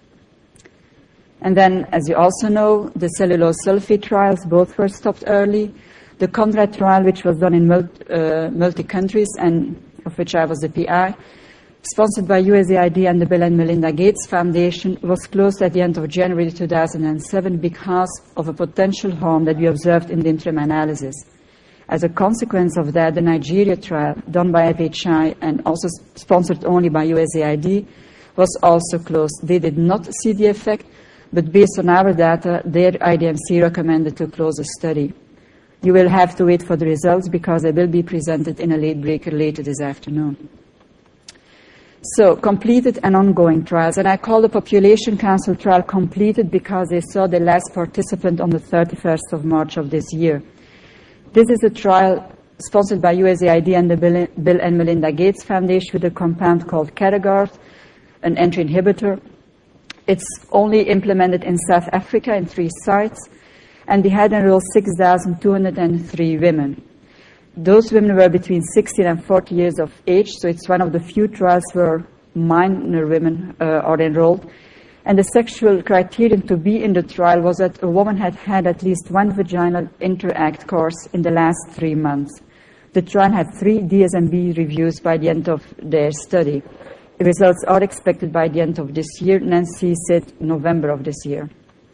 And then, as you also know, the cellulose sulfate trials both were stopped early. The CONRAD trial, which was done in multi-countries and of which I was the PI, sponsored by USAID and the Bill and Melinda Gates Foundation, was closed at the end of January 2007 because of a potential harm that we observed in the interim analysis. As a consequence of that, the Nigeria trial, done by FHI and also sponsored only by USAID, was also closed. They did not see the effect, but based on our data, their IDMC recommended to close the study. You will have to wait for the results because they will be presented in a late breaker later this afternoon. So, completed and ongoing trials. And I call the Population Council trial completed because they saw the last participant on the 31st of March of this year. This is a trial sponsored by USAID and the Bill and Melinda Gates Foundation with a compound called Categard, an entry inhibitor. It's only implemented in South Africa in 3 sites, and they had enrolled 6,203 women. Those women were between 16 and 40 years of age, so it's one of the few trials where minor women are enrolled. And the sexual criterion to be in the trial was that a woman had had at least one vaginal interact course in the last 3 months. The trial had 3 DSMB reviews by the end of their study. The results are expected by the end of this year. Nancy said November of this year.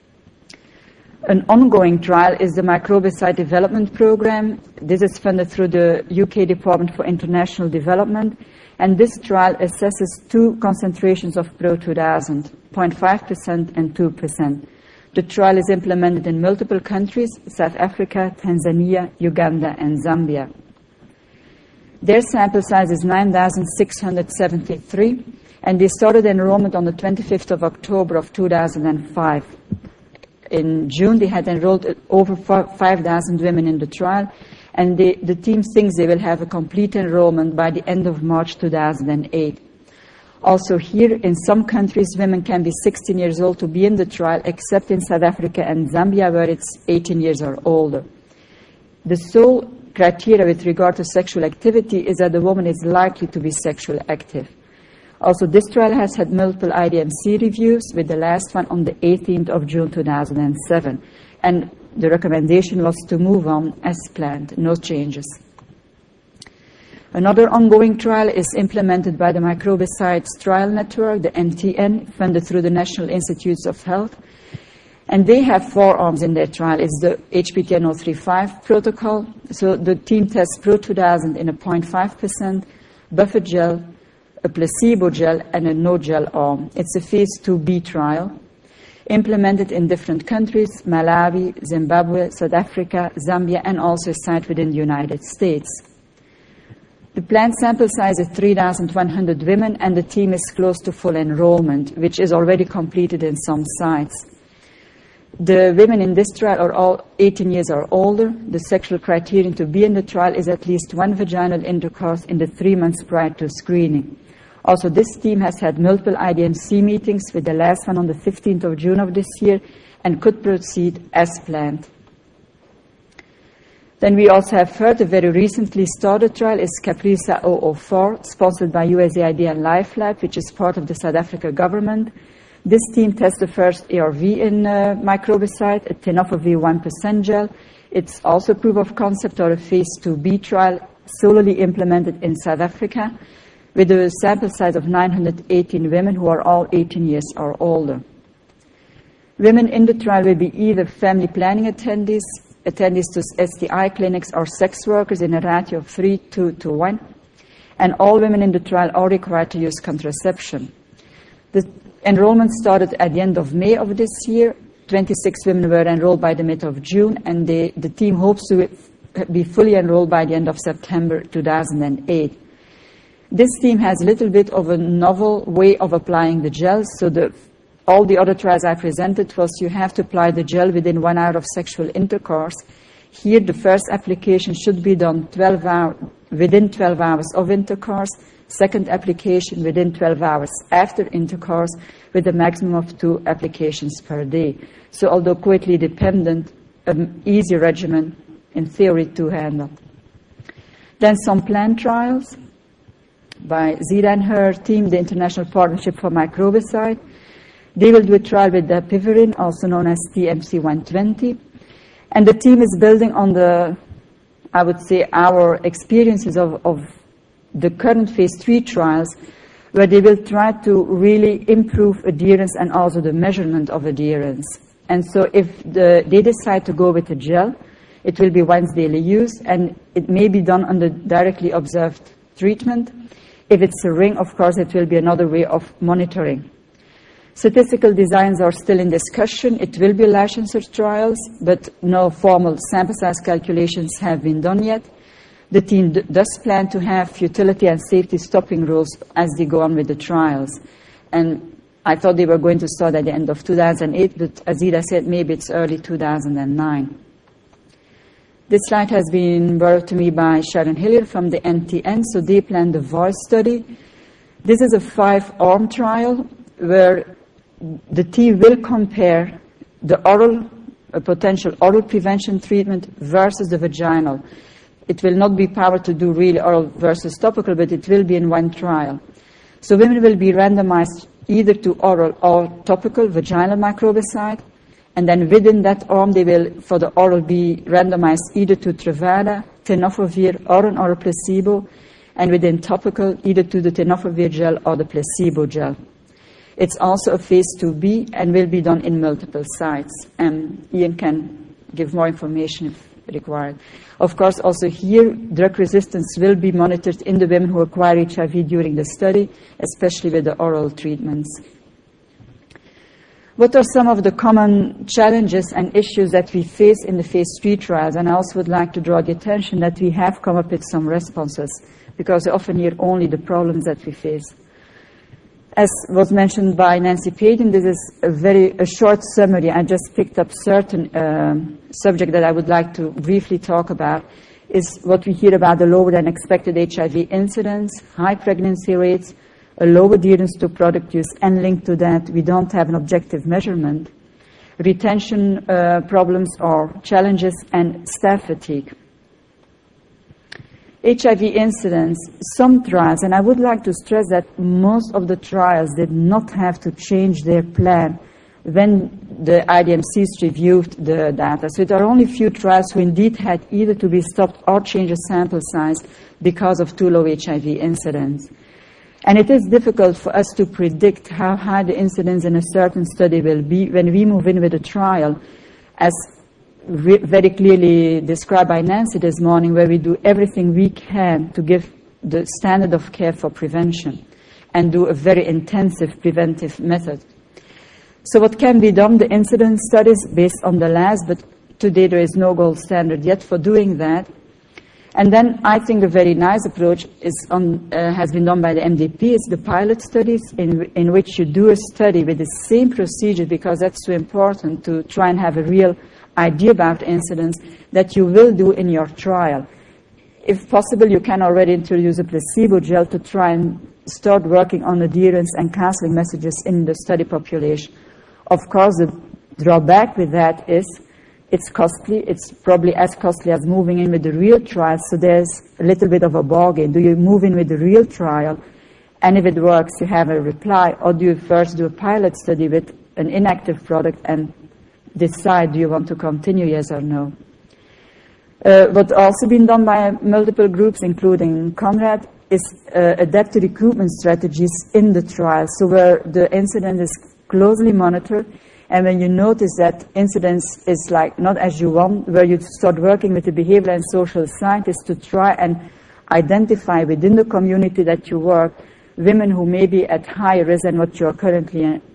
An ongoing trial is the Microbicide Development Program. This is funded through the UK Department for International Development, and this trial assesses 2 concentrations of Pro-2000, 0.5% and 2%. The trial is implemented in multiple countries, South Africa, Tanzania, Uganda, and Zambia. Their sample size is 9,673, and they started enrollment on the 25th of October of 2005. In June, they had enrolled over 5,000 women in the trial, and the team thinks they will have a complete enrollment by the end of March 2008. Also here, in some countries, women can be 16 years old to be in the trial, except in South Africa and Zambia, where it's 18 years or older. The sole criteria with regard to sexual activity is that the woman is likely to be sexually active. Also, this trial has had multiple IDMC reviews, with the last one on the 18th of June 2007. And the recommendation was to move on as planned, no changes. Another ongoing trial is implemented by the Microbicides Trial Network, the NTN, funded through the National Institutes of Health. And they have 4 arms in their trial. It's the HPTN-035 protocol. So the team tests Pro-2000 in a 0.5%, buffer gel, a placebo gel, and a no-gel arm. It's a phase 2B trial, implemented in different countries, Malawi, Zimbabwe, South Africa, Zambia, and also a site within the United States. The planned sample size is 3,100 women, and the team is close to full enrollment, which is already completed in some sites. The women in this trial are all 18 years or older. The sexual criterion to be in the trial is at least one vaginal intercourse in the 3 months prior to screening. Also, this team has had multiple IDMC meetings, with the last one on the 15th of June of this year, and could proceed as planned. Then we also have heard a very recently started trial is Caprisa 004, sponsored by USAID and LifeLab, which is part of the South Africa government. This team tests the first ARV in microbicide, a tenofovir 1% gel. It's also proof of concept or a phase 2B trial, solely implemented in South Africa, with a sample size of 918 women who are all 18 years or older. Women in the trial will be either family planning attendees to STI clinics, or sex workers in a ratio of 3:2:1, and all women in the trial are required to use contraception. The Enrollment started at the end of May of this year. 26 women were enrolled by the mid of June, and the team hopes to be fully enrolled by the end of September 2008. This team has a little bit of a novel way of applying the gel. So all the other trials I presented was you have to apply the gel within 1 hour of sexual intercourse. Here, the first application should be done within 12 hours of intercourse. Second application within 12 hours after intercourse, with a maximum of 2 applications per day. So although greatly dependent, an easy regimen in theory to handle. Then some planned trials by Zita and her team, the International Partnership for Microbicide. They will do a trial with dapivirine, also known as TMC-120. And the team is building on I would say, our experiences of the current phase 3 trials, where they will try to really improve adherence and also the measurement of adherence. And so if they decide to go with a gel, it will be once daily use, and it may be done under directly observed treatment. If it's a ring, of course, it will be another way of monitoring. Statistical designs are still in discussion. It will be licensure trials, but no formal sample size calculations have been done yet. The team does plan to have futility and safety stopping rules as they go on with the trials. And I thought they were going to start at the end of 2008, but as Ida said, maybe it's early 2009. This slide has been brought to me by Sharon Hillier from the NTN, so they planned the VOICE study. This is a 5-arm trial where the team will compare the potential oral prevention treatment versus the vaginal. It will not be powered to do really oral versus topical, but it will be in one trial. So women will be randomized either to oral or topical vaginal microbicide, and then within that arm they will, for the oral, be randomized either to Truvada, tenofovir, or an oral placebo, and within topical either to the tenofovir gel or the placebo gel. It's also a phase 2B and will be done in multiple sites. And Ian can give more information if required. Of course, also here, drug resistance will be monitored in the women who acquire HIV during the study, especially with the oral treatments. What are some of the common challenges and issues that we face in the phase 3 trials? And I also would like to draw the attention that we have come up with some responses, because we often hear only the problems that we face. As was mentioned by Nancy Payton, this is a short summary. I just picked up certain subject that I would like to briefly talk about, is what we hear about the lower than expected HIV incidence, high pregnancy rates, a low adherence to product use, and linked to that, we don't have an objective measurement, retention problems or challenges, and staff fatigue. HIV incidence, some trials, and I would like to stress that most of the trials did not have to change their plan when the IDMCs reviewed the data. So there are only few trials who indeed had either to be stopped or change the sample size because of too low HIV incidence. And it is difficult for us to predict how high the incidence in a certain study will be when we move in with a trial, as very clearly described by Nancy this morning, where we do everything we can to give the standard of care for prevention and do a very intensive preventive method. So what can be done? The incidence studies based on the last, but today there is no gold standard yet for doing that. And then I think a very nice approach has been done by the MDP, is the pilot studies in which you do a study with the same procedure, because that's so important to try and have a real idea about incidence, that you will do in your trial. If possible, you can already introduce a placebo gel to try and start working on adherence and counseling messages in the study population. Of course, the drawback with that is it's costly. It's probably as costly as moving in with the real trial, so there's a little bit of a bargain. Do you move in with the real trial, and if it works, you have a reply, or do you first do a pilot study with an inactive product and decide, do you want to continue, yes or no? What's also been done by multiple groups, including Conrad, is adapt to recruitment strategies in the trial, so where the incidence is closely monitored, and when you notice that incidence is like not as you want, where you start working with the behavioral and social scientists to try and identify within the community that you work women who may be at higher risk than what you are currently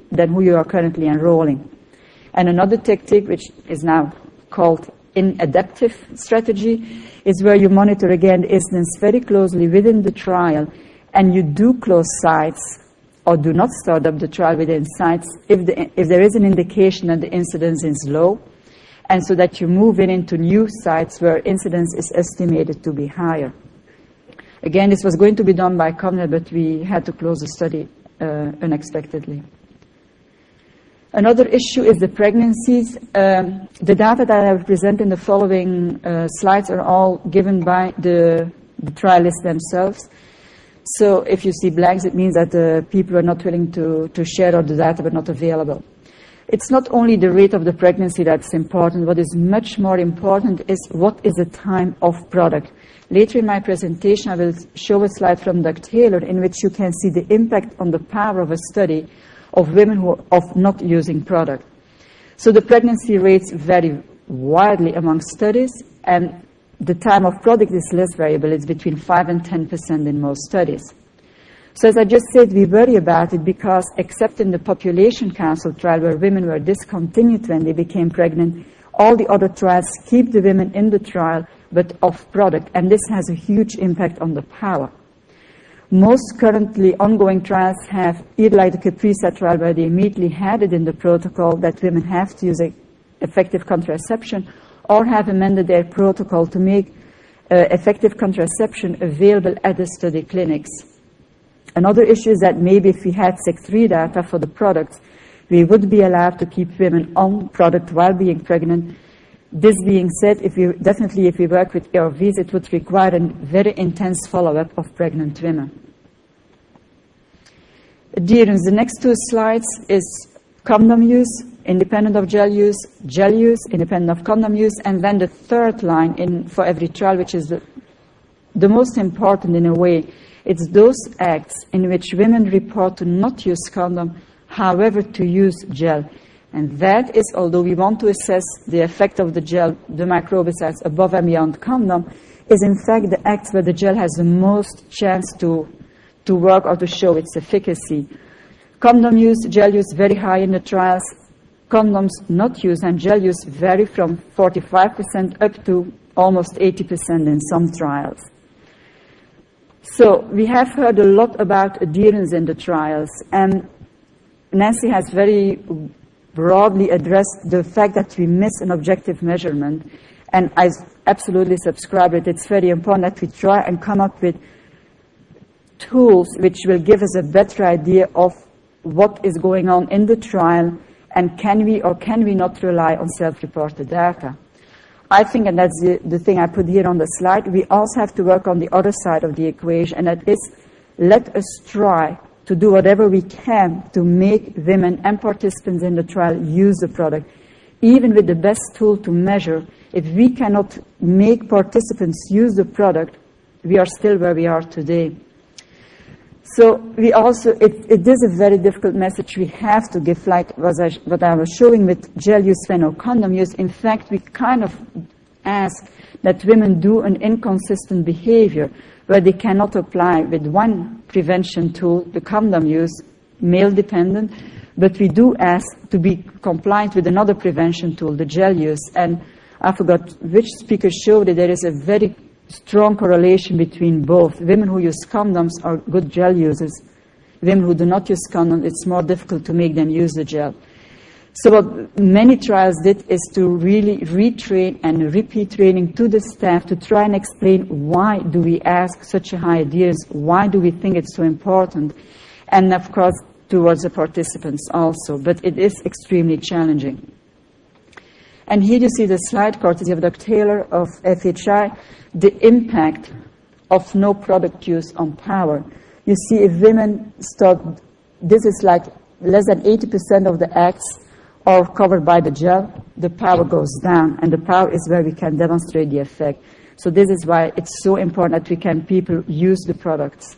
than who you are currently enrolling. And another tactic, which is now called inadaptive strategy, is where you monitor again the incidence very closely within the trial, and you do close sites or do not start up the trial within sites if there is an indication that the incidence is low, and so that you move into new sites where incidence is estimated to be higher. Again, this was going to be done by CONRAD, but we had to close the study unexpectedly. Another issue is the pregnancies. The data that I will present in the following slides are all given by the trialists themselves. So if you see blanks, it means that the people are not willing to share, or the data were not available. It's not only the rate of the pregnancy that's important. What is much more important is what is the time of product. Later in my presentation, I will show a slide from Dr. Taylor in which you can see the impact on the power of a study of women who of not using product. So the pregnancy rates vary widely among studies, and the time of product is less variable. It's between 5 and 10% in most studies. So as I just said, we worry about it because except in the population council trial where women were discontinued when they became pregnant, all the other trials keep the women in the trial but off product, and this has a huge impact on the power. Most currently ongoing trials have either like the Caprisa trial where they immediately had it in the protocol that women have to use effective contraception, or have amended their protocol to make effective contraception available at the study clinics. Another issue is that maybe if we had SEC3 data for the products, we would be allowed to keep women on product while being pregnant. This being said, if we work with ARVs, it would require a very intense follow-up of pregnant women. Adherence. The next two slides is condom use, independent of gel use, independent of condom use, and then the third line for every trial, which is the most important in a way. It's those acts in which women report to not use condom, however to use gel. And that is, although we want to assess the effect of the gel, the microbicides above and beyond condom, is in fact the acts where the gel has the most chance to work or to show its efficacy. Condom use, gel use, very high in the trials. Condoms not used and gel use vary from 45% up to almost 80% in some trials. So we have heard a lot about adherence in the trials, and Nancy has very broadly addressed the fact that we miss an objective measurement, and I absolutely subscribe it. It's very important that we try and come up with tools which will give us a better idea of what is going on in the trial, and can we or can we not rely on self-reported data. I think, and that's the thing I put here on the slide, we also have to work on the other side of the equation, and that is, let us try to do whatever we can to make women and participants in the trial use the product. Even with the best tool to measure, if we cannot make participants use the product, we are still where we are today. So we also, it is a very difficult message we have to give, like what I was showing with gel use when or condom use. In fact, we kind of ask that women do an inconsistent behavior where they cannot apply with one prevention tool, the condom use, male dependent, but we do ask to be compliant with another prevention tool, the gel use. And I forgot which speaker showed that there is a very strong correlation between both. Women who use condoms are good gel users. Women who do not use condoms, it's more difficult to make them use the gel. So what many trials did is to really retrain and repeat training to the staff to try and explain why do we ask such a high adherence, why do we think it's so important, and of course towards the participants also. But it is extremely challenging. And here you see the slide, courtesy of Dr. Taylor of FHI, the impact of no product use on power. You see if women start, this is like less than 80% of the acts are covered by the gel, the power goes down, and the power is where we can demonstrate the effect. So this is why it's so important that we can people use the products.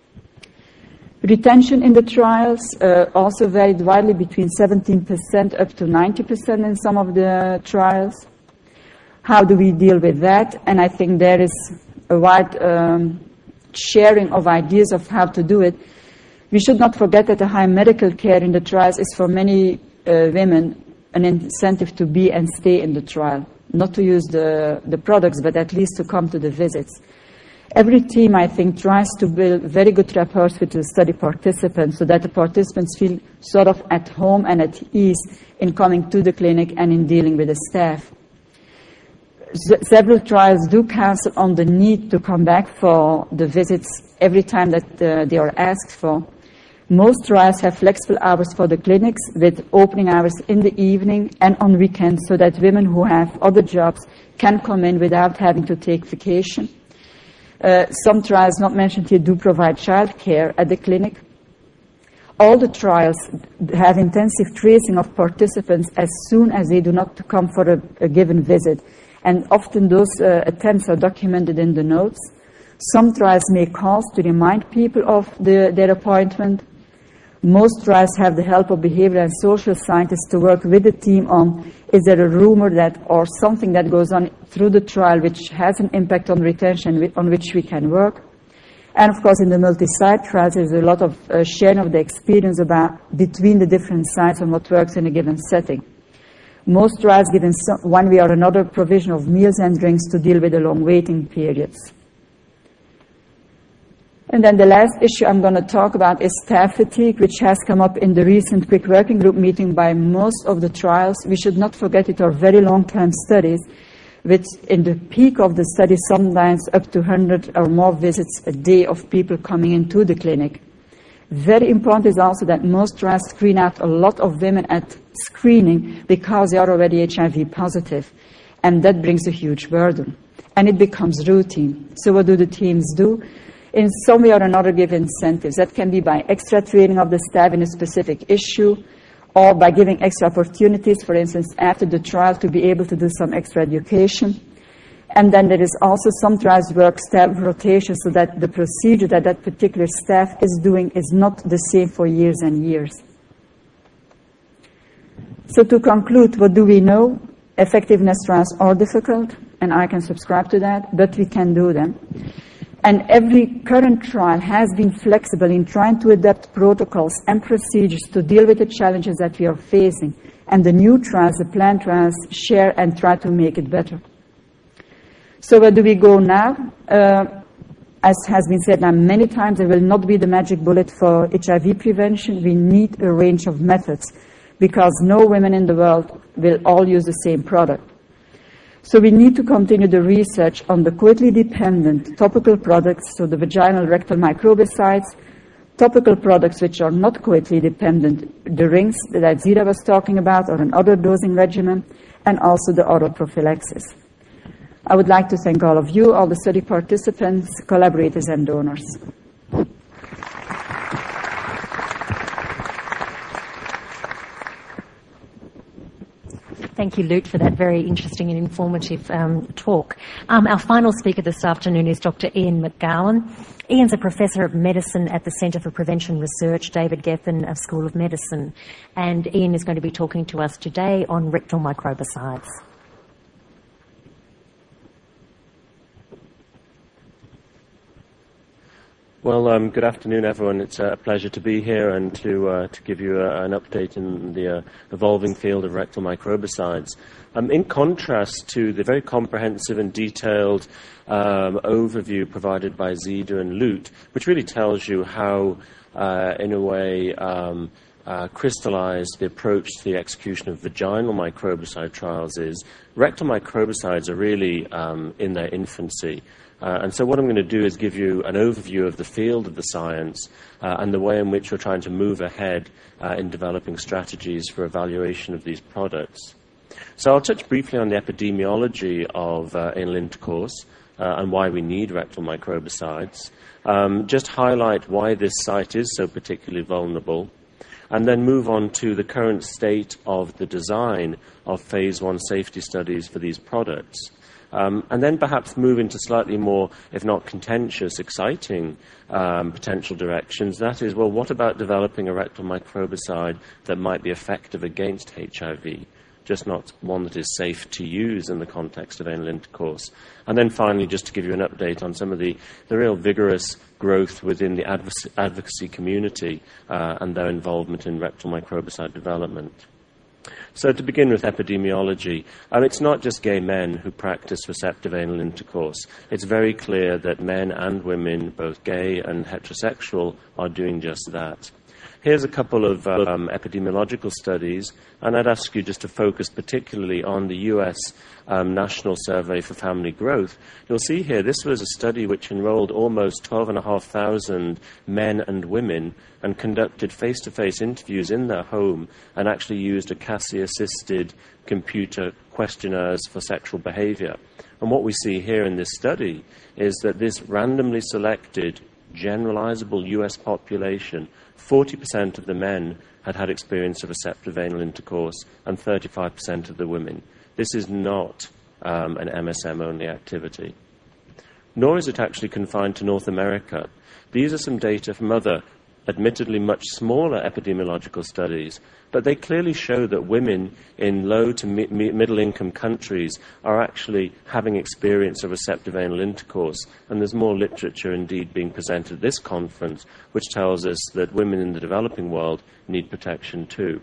Retention in the trials also varied widely between 17% up to 90% in some of the trials. How do we deal with that? And I think there is a wide sharing of ideas of how to do it. We should not forget that the high medical care in the trials is for many women an incentive to be and stay in the trial, not to use the products, but at least to come to the visits. Every team, I think, tries to build very good rapport with the study participants so that the participants feel sort of at home and at ease in coming to the clinic and in dealing with the staff. Several trials do counsel on the need to come back for the visits every time that they are asked for. Most trials have flexible hours for the clinics with opening hours in the evening and on weekends so that women who have other jobs can come in without having to take vacation. Some trials not mentioned here do provide childcare at the clinic. All the trials have intensive tracing of participants as soon as they do not come for a given visit. And often those attempts are documented in the notes. Some trials make calls to remind people of their appointment. Most trials have the help of behavioral and social scientists to work with the team on is there a rumor that or something that goes on through the trial which has an impact on retention on which we can work. And of course in the multi-site trials there's a lot of sharing of the experience between the different sites on what works in a given setting. Most trials give in one way or another provision of meals and drinks to deal with the long waiting periods. And then the last issue I'm going to talk about is staff fatigue, which has come up in the recent quick working group meeting by most of the trials. We should not forget it are very long-term studies, with in the peak of the study sometimes up to 100 or more visits a day of people coming into the clinic. Very important is also that most trials screen out a lot of women at screening because they are already HIV positive, and that brings a huge burden. And it becomes routine. So what do the teams do? In some way or another give incentives. That can be by extra training of the staff in a specific issue, or by giving extra opportunities, for instance, after the trial to be able to do some extra education. And then there is also some trials work staff rotation so that the procedure that that particular staff is doing is not the same for years and years. So to conclude, what do we know? Effectiveness trials are difficult, and I can subscribe to that, but we can do them. And every current trial has been flexible in trying to adapt protocols and procedures to deal with the challenges that we are facing. And the new trials, the planned trials, share and try to make it better. So where do we go now? As has been said now many times, there will not be the magic bullet for HIV prevention. We need a range of methods because no women in the world will all use the same product. So we need to continue the research on the coatally dependent topical products, so the vaginal rectal microbicides, topical products which are not coatally dependent, the rings that Zita was talking about, or another dosing regimen, and also the oral prophylaxis. I would like to thank all of you, all the study participants, collaborators, and donors. Thank you, Lute, for that very interesting and informative talk. Our final speaker this afternoon is Dr. Ian McGowan. Ian's a professor of medicine at the Centre for Prevention Research, David Geffen School of Medicine. And Ian is going to be talking to us today on rectal microbicides. Well, good afternoon, everyone. It's a pleasure to be here and to give you an update in the evolving field of rectal microbicides. In contrast to the very comprehensive and detailed overview provided by Zita and Lute, which really tells you how, in a way, crystallized the approach to the execution of vaginal microbicide trials is, rectal microbicides are really in their infancy. And so what I'm going to do is give you an overview of the field of the science and the way in which we're trying to move ahead in developing strategies for evaluation of these products. So I'll touch briefly on the epidemiology of anal intercourse and why we need rectal microbicides, just highlight why this site is so particularly vulnerable, and then move on to the current state of the design of phase 1 safety studies for these products. And then perhaps move into slightly more, if not contentious, exciting potential directions. That is, well, what about developing a rectal microbicide that might be effective against HIV? just not one that is safe to use in the context of anal intercourse. And then finally, just to give you an update on some of the real vigorous growth within the advocacy community and their involvement in rectal microbicide development. So to begin with epidemiology, it's not just gay men who practice receptive anal intercourse. It's very clear that men and women, both gay and heterosexual, are doing just that. Here's a couple of epidemiological studies, and I'd ask you just to focus particularly on the US National Survey for Family Growth. You'll see here this was a study which enrolled almost 12,500 men and women and conducted face-to-face interviews in their home and actually used a Cassie-assisted computer questionnaires for sexual behavior. And what we see here in this study is that this randomly selected generalizable US population, 40% of the men had had experience of receptive anal intercourse and 35% of the women. This is not an MSM-only activity. Nor is it actually confined to North America. These are some data from other, admittedly much smaller epidemiological studies, but they clearly show that women in low to middle-income countries are actually having experience of receptive anal intercourse, and there's more literature indeed being presented at this conference which tells us that women in the developing world need protection too.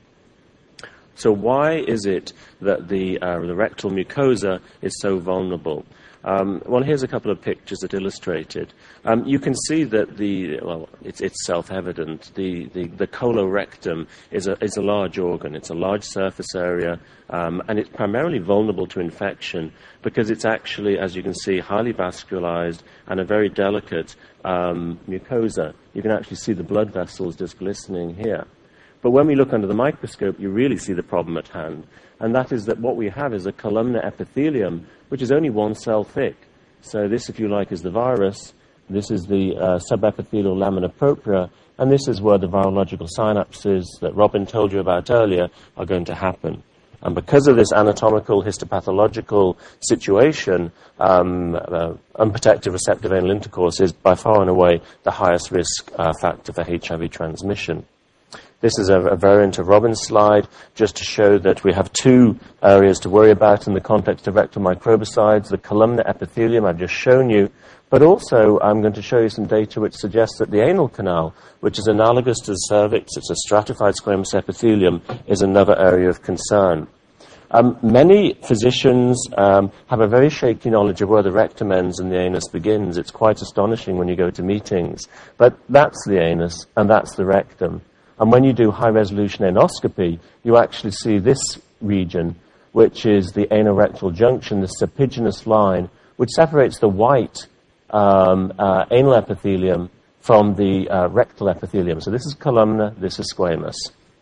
So why is it that the rectal mucosa is so vulnerable? Well, here's a couple of pictures that illustrate it. You can see that it's self-evident. The colorectum is a large organ. It's a large surface area, and it's primarily vulnerable to infection because it's actually, as you can see, highly vascularized and a very delicate mucosa. You can actually see the blood vessels just glistening here. But when we look under the microscope, you really see the problem at hand. And that is that what we have is a columnar epithelium, which is only one cell thick. So this, if you like, is the virus. This is the subepithelial lamina propria. And this is where the virological synapses that Robin told you about earlier are going to happen. And because of this anatomical histopathological situation, unprotected receptive anal intercourse is by far and away the highest risk factor for HIV transmission. This is a variant of Robin's slide, just to show that we have two areas to worry about in the context of rectal microbicides, the columnar epithelium I've just shown you, but also I'm going to show you some data which suggests that the anal canal, which is analogous to the cervix, it's a stratified squamous epithelium, is another area of concern. Many physicians have a very shaky knowledge of where the rectum ends and the anus begins. It's quite astonishing when you go to meetings. But that's the anus and that's the rectum. And when you do high-resolution anoscopy, you actually see this region, which is the anorectal junction, this serpiginous line, which separates the white anal epithelium from the rectal epithelium. So this is columnar, this is squamous.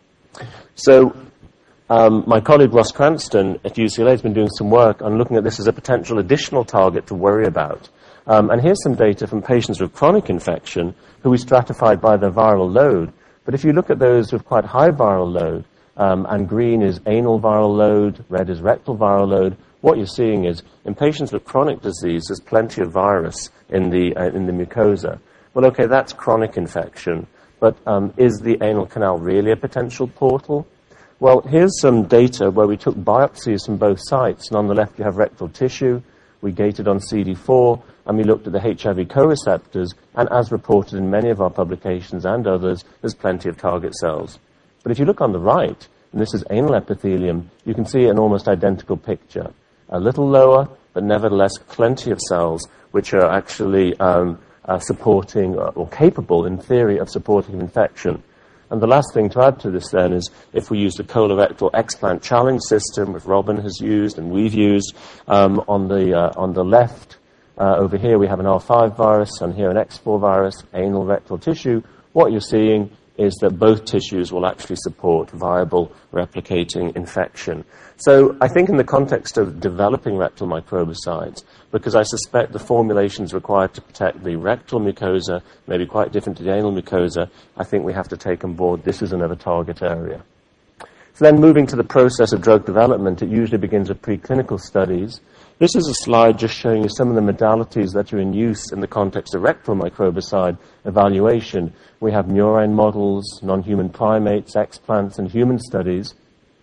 So my colleague Ross Cranston at UCLA has been doing some work on looking at this as a potential additional target to worry about. And here's some data from patients with chronic infection who we stratified by their viral load. But if you look at those with quite high viral load, and green is anal viral load, red is rectal viral load, what you're seeing is in patients with chronic disease, there's plenty of virus in the mucosa. Well, okay, that's chronic infection, but is the anal canal really a potential portal? Well, here's some data where we took biopsies from both sites, and on the left you have rectal tissue. We gated on CD4, and we looked at the HIV co-receptors, and as reported in many of our publications and others, there's plenty of target cells. But if you look on the right, and this is anal epithelium, you can see an almost identical picture. A little lower, but nevertheless plenty of cells which are actually supporting or capable, in theory, of supporting infection. And the last thing to add to this then is if we use the colorectal explant challenge system, which Robin has used and we've used, on the left over here we have an R5 virus and here an X4 virus, anal rectal tissue. What you're seeing is that both tissues will actually support viable replicating infection. So I think in the context of developing rectal microbicides, because I suspect the formulations required to protect the rectal mucosa may be quite different to the anal mucosa, I think we have to take on board this is another target area. So then moving to the process of drug development, it usually begins with preclinical studies. This is a slide just showing you some of the modalities that are in use in the context of rectal microbicide evaluation. We have murine models, non-human primates, explants, and human studies.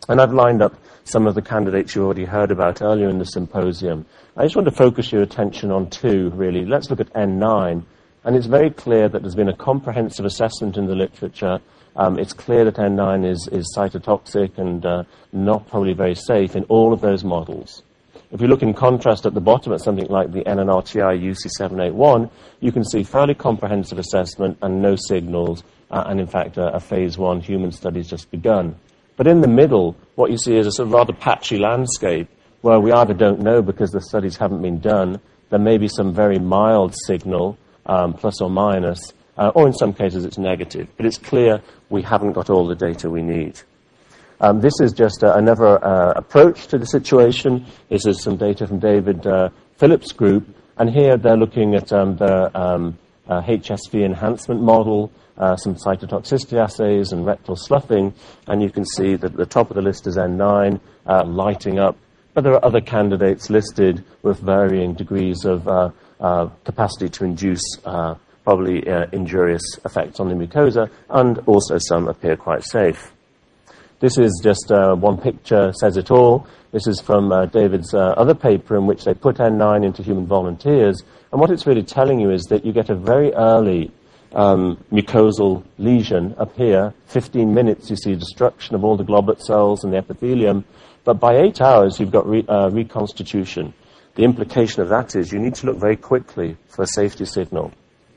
And I've lined up some of the candidates you already heard about earlier in the symposium. I just want to focus your attention on two, really. Let's look at N9. And it's very clear that there's been a comprehensive assessment in the literature. It's clear that N9 is cytotoxic and not probably very safe in all of those models. If you look in contrast at the bottom at something like the NNRTI UC781, you can see fairly comprehensive assessment and no signals, and in fact a phase 1 human study's just begun. But in the middle, what you see is a sort of rather patchy landscape where we either don't know because the studies haven't been done, there may be some very mild signal, plus or minus, or in some cases it's negative. But it's clear we haven't got all the data we need. This is just another approach to the situation. This is some data from David Phillips' group, and here they're looking at the HSV enhancement model, some cytotoxicity assays and rectal sloughing, and you can see that the top of the list is N9, lighting up, but there are other candidates listed with varying degrees of capacity to induce probably injurious effects on the mucosa, and also some appear quite safe. This is just one picture, says it all. This is from David's other paper in which they put N9 into human volunteers, and what it's really telling you is that you get a very early mucosal lesion appear. 15 minutes you see destruction of all the globule cells and the epithelium, but by 8 hours you've got reconstitution. The implication of that is you need to look very quickly for a safety signal.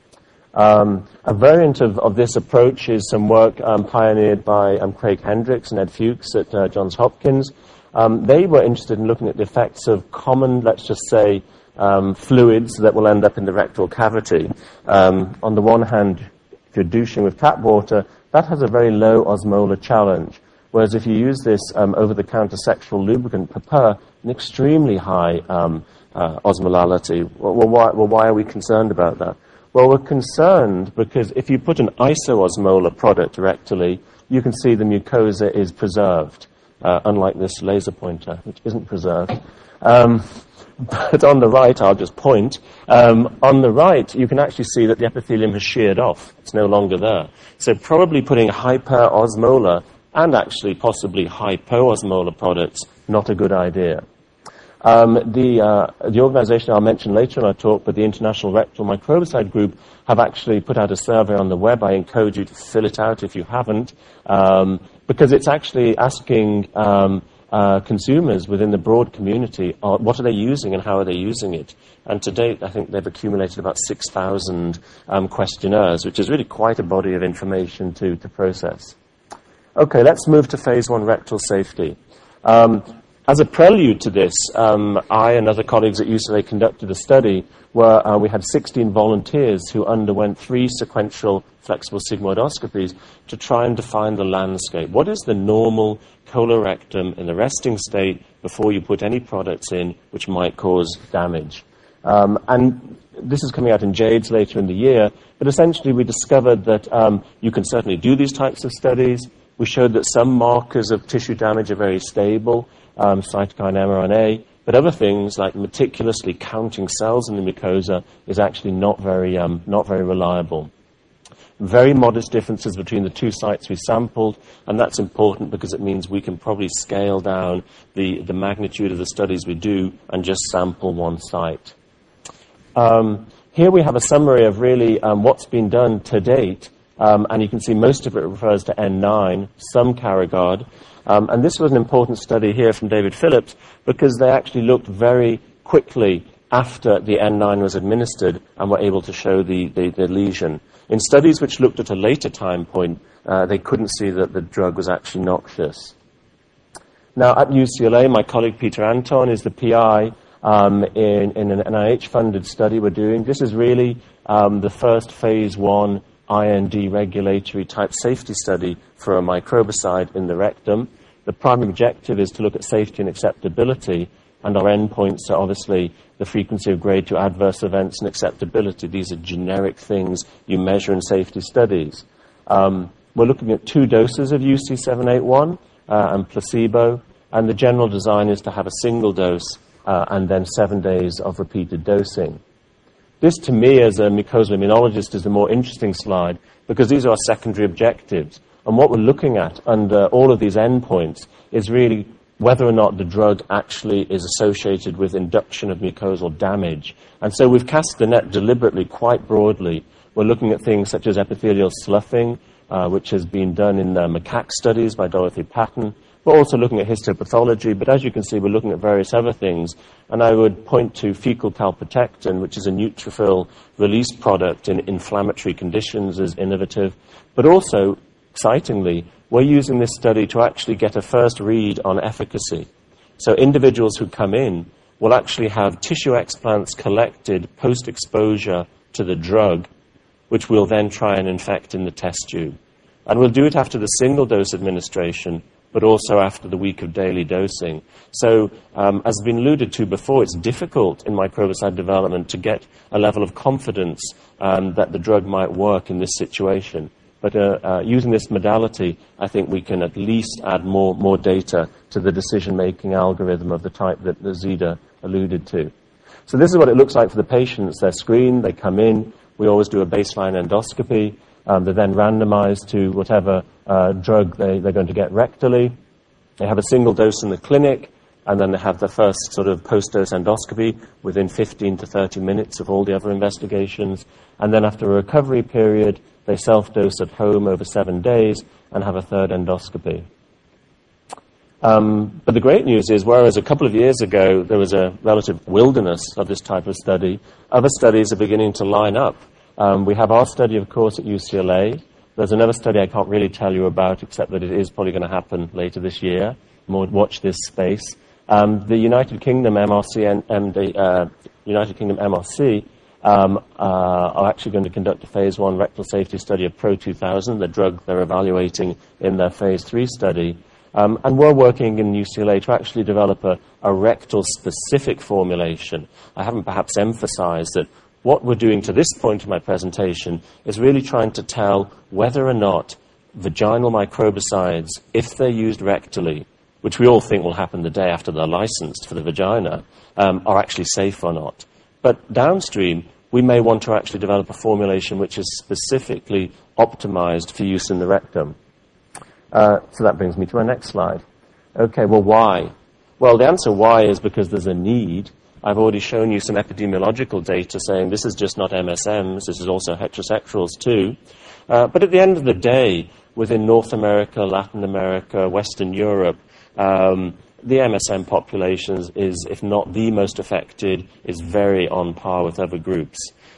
A variant of this approach is some work pioneered by Craig Hendricks and Ed Fuchs at Johns Hopkins. They were interested in looking at the effects of common, let's just say, fluids that will end up in the rectal cavity. On the one hand, if you're douching with tap water, that has a very low osmolar challenge. Whereas if you use this over-the-counter sexual lubricant, prepare an extremely high osmolality. Well, why are we concerned about that? Well, we're concerned because if you put an isoosmolar product rectally, you can see the mucosa is preserved, unlike this laser pointer, which isn't preserved. But on the right, I'll just point, on the right, you can actually see that the epithelium has sheared off. It's no longer there. So probably putting hyperosmolar and actually possibly hypoosmolar products, not a good idea. The organization I'll mention later in our talk, but the International Rectal Microbicide Group, have actually put out a survey on the web. I encourage you to fill it out if you haven't, because it's actually asking consumers within the broad community, what are they using and how are they using it? And to date, I think they've accumulated about 6,000 questionnaires, which is really quite a body of information to process. Okay, let's move to phase 1 rectal safety. As a prelude to this, I and other colleagues at UCLA conducted a study where we had 16 volunteers who underwent 3 sequential flexible sigmoidoscopies to try and define the landscape. What is the normal colorectum in the resting state before you put any products in which might cause damage? And this is coming out in JADES later in the year, but essentially we discovered that you can certainly do these types of studies. We showed that some markers of tissue damage are very stable, cytokine mRNA, but other things like meticulously counting cells in the mucosa is actually not very reliable. Very modest differences between the 2 sites we sampled, and that's important because it means we can probably scale down the magnitude of the studies we do and just sample one site. Here we have a summary of really what's been done to date, and you can see most of it refers to N9, some Caragard. And this was an important study here from David Phillips because they actually looked very quickly after the N9 was administered and were able to show the lesion. In studies which looked at a later time point, they couldn't see that the drug was actually noxious. Now, at UCLA, my colleague Peter Anton is the PI in an NIH-funded study we're doing. This is really the first phase 1 IND regulatory type safety study for a microbicide in the rectum. The primary objective is to look at safety and acceptability, and our endpoints are obviously the frequency of grade 2 adverse events and acceptability. These are generic things you measure in safety studies. We're looking at 2 doses of UC781 and placebo, and the general design is to have a single dose and then 7 days of repeated dosing. This, to me, as a mucosal immunologist, is the more interesting slide because these are our secondary objectives. And what we're looking at under all of these endpoints is really whether or not the drug actually is associated with induction of mucosal damage. And so we've cast the net deliberately quite broadly. We're looking at things such as epithelial sloughing, which has been done in macaque studies by Dorothy Patton. We're also looking at histopathology, but as you can see, we're looking at various other things. And I would point to fecal calprotectin, which is a neutrophil release product in inflammatory conditions, as innovative. But also, excitingly, we're using this study to actually get a first read on efficacy. So individuals who come in will actually have tissue explants collected post-exposure to the drug, which we'll then try and infect in the test tube. And we'll do it after the single-dose administration, but also after the week of daily dosing. So, as has been alluded to before, it's difficult in microbicide development to get a level of confidence that the drug might work in this situation. But using this modality, I think we can at least add more data to the decision-making algorithm of the type that Zita alluded to. So this is what it looks like for the patients. They're screened, they come in, we always do a baseline endoscopy, they're then randomized to whatever drug they're going to get rectally. They have a single dose in the clinic, and then they have the first sort of post-dose endoscopy within 15 to 30 minutes of all the other investigations. And then after a recovery period, they self-dose at home over 7 days and have a third endoscopy. But the great news is, whereas a couple of years ago there was a relative wilderness of this type of study, other studies are beginning to line up. We have our study, of course, at UCLA. There's another study I can't really tell you about, except that it is probably going to happen later this year. More watch this space. The United Kingdom MRC and the United Kingdom MRC are actually going to conduct a phase 1 rectal safety study of Pro 2000, the drug they're evaluating in their phase 3 study. And we're working in UCLA to actually develop a rectal-specific formulation. I haven't perhaps emphasized that what we're doing to this point in my presentation is really trying to tell whether or not vaginal microbicides, if they're used rectally, which we all think will happen the day after they're licensed for the vagina, are actually safe or not. But downstream, we may want to actually develop a formulation which is specifically optimized for use in the rectum. So that brings me to our next slide. Okay, well, why? Well, the answer why is because there's a need. I've already shown you some epidemiological data saying this is just not MSMs, this is also heterosexuals too. But at the end of the day, within North America, Latin America, Western Europe, the MSM populations is, if not the most affected, is very on par with other groups.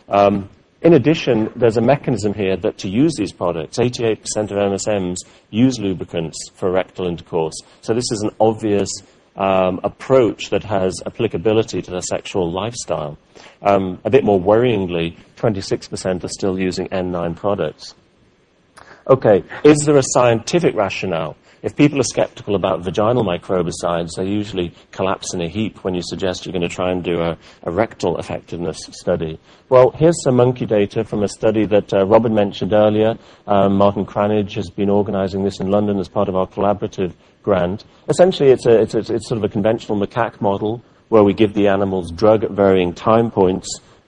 In addition, there's a mechanism here that to use these products, 88% of MSMs use lubricants for rectal intercourse. So this is an obvious approach that has applicability to their sexual lifestyle. A bit more worryingly, 26% are still using N9 products. Okay, is there a scientific rationale? If people are skeptical about vaginal microbicides, they usually collapse in a heap when you suggest you're going to try and do a rectal effectiveness study. Well, here's some monkey data from a study that Robin mentioned earlier. Martin Cranage has been organizing this in London as part of our collaborative grant. Essentially, it's sort of a conventional macaque model where we give the animals drug at varying time points,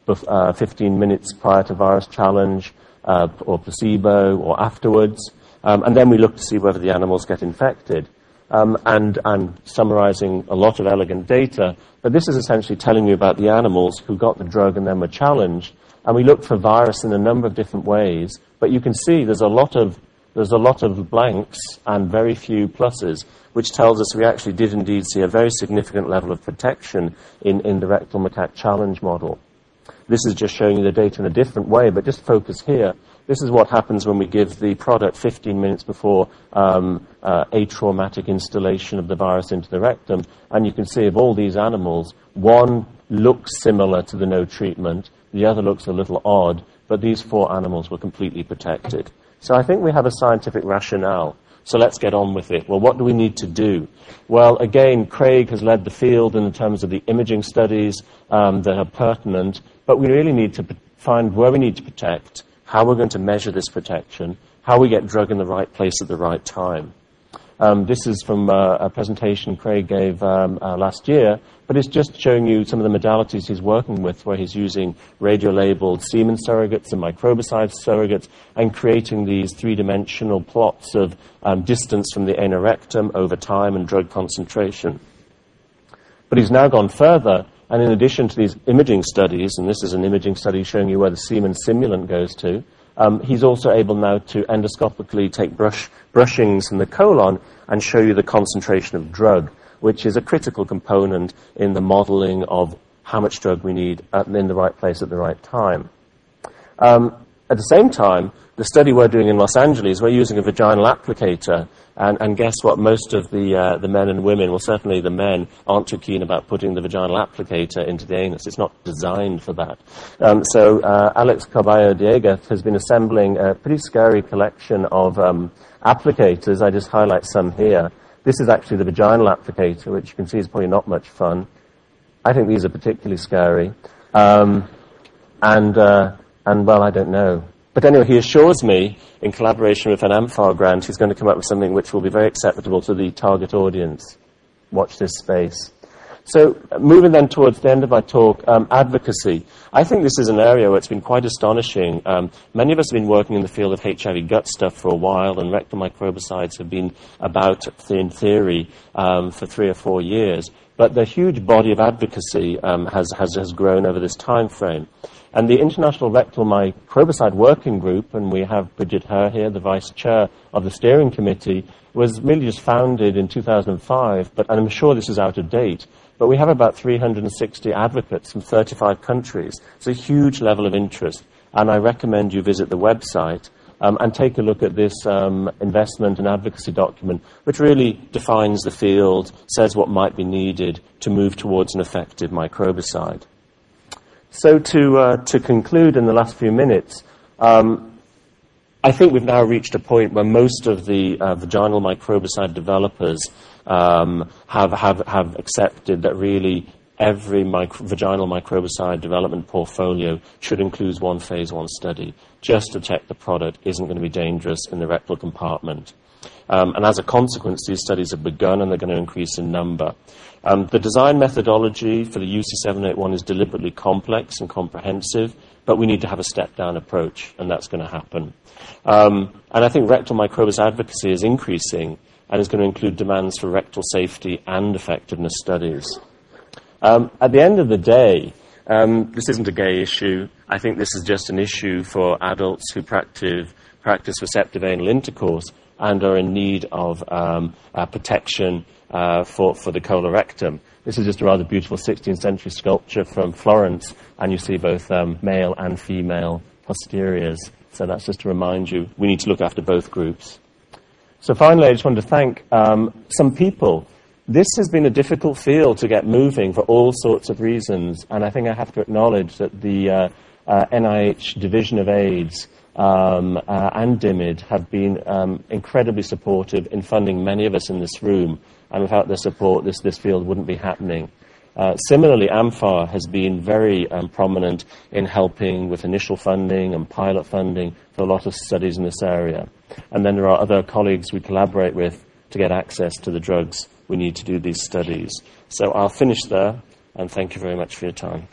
15 minutes prior to virus challenge, or placebo, or afterwards. And then we look to see whether the animals get infected. And I'm summarizing a lot of elegant data, but this is essentially telling you about the animals who got the drug and then were challenged. And we looked for virus in a number of different ways, but you can see there's a lot of blanks and very few pluses, which tells us we actually did indeed see a very significant level of protection in the rectal macaque challenge model. This is just showing you the data in a different way, but just focus here. This is what happens when we give the product 15 minutes before atraumatic installation of the virus into the rectum. And you can see of all these animals, one looks similar to the no treatment, the other looks a little odd, but these 4 animals were completely protected. So I think we have a scientific rationale. So let's get on with it. Well, what do we need to do? Well, again, Craig has led the field in terms of the imaging studies that are pertinent, but we really need to find where we need to protect, how we're going to measure this protection, how we get drug in the right place at the right time. This is from a presentation Craig gave last year, but it's just showing you some of the modalities he's working with, where he's using radio-labeled semen surrogates and microbicide surrogates and creating these three-dimensional plots of distance from the anal rectum over time and drug concentration. But he's now gone further, and in addition to these imaging studies, and this is an imaging study showing you where the semen simulant goes to, he's also able now to endoscopically take brushings from the colon and show you the concentration of drug, which is a critical component in the modeling of how much drug we need in the right place at the right time. At the same time, the study we're doing in Los Angeles, we're using a vaginal applicator, and guess what? Most of the men and women, well, certainly the men, aren't too keen about putting the vaginal applicator into the anus. It's not designed for that. So Alex Carballo Dieguez has been assembling a pretty scary collection of applicators. I just highlight some here. This is actually the vaginal applicator, which you can see is probably not much fun. I think these are particularly scary. And well, I don't know. But anyway, he assures me, in collaboration with an AMFAR grant, he's going to come up with something which will be very acceptable to the target audience. Watch this space. So, moving then towards the end of my talk, advocacy. I think this is an area where it's been quite astonishing. Many of us have been working in the field of HIV gut stuff for a while, and rectal microbicides have been about, in theory, for 3 or 4 years. But the huge body of advocacy has grown over this time frame. And the International Rectal Microbicide Working Group, and we have Bridget Herr here, the vice chair of the steering committee, was really just founded in 2005, and I'm sure this is out of date. But we have about 360 advocates from 35 countries. It's a huge level of interest, and I recommend you visit the website and take a look at this investment and advocacy document, which really defines the field, says what might be needed to move towards an effective microbicide. So to conclude in the last few minutes, I think we've now reached a point where most of the vaginal microbicide developers have accepted that really every vaginal microbicide development portfolio should include one phase 1 study, just to check the product isn't going to be dangerous in the rectal compartment. And as a consequence, these studies have begun and they're going to increase in number. The design methodology for the UC781 is deliberately complex and comprehensive, but we need to have a step-down approach, and that's going to happen. And I think rectal microbicide advocacy is increasing and is going to include demands for rectal safety and effectiveness studies. At the end of the day, this isn't a gay issue. I think this is just an issue for adults who practice receptive anal intercourse and are in need of protection for the colorectum. This is just a rather beautiful 16th century sculpture from Florence, and you see both male and female posteriors. So that's just to remind you, we need to look after both groups. So finally, I just wanted to thank some people. This has been a difficult field to get moving for all sorts of reasons, and I think I have to acknowledge that the NIH Division of AIDS and DIMID have been incredibly supportive in funding many of us in this room, and without their support, this field wouldn't be happening. Similarly, AMFAR has been very prominent in helping with initial funding and pilot funding for a lot of studies in this area. And then there are other colleagues we collaborate with to get access to the drugs we need to do these studies. So I'll finish there, and thank you very much for your time.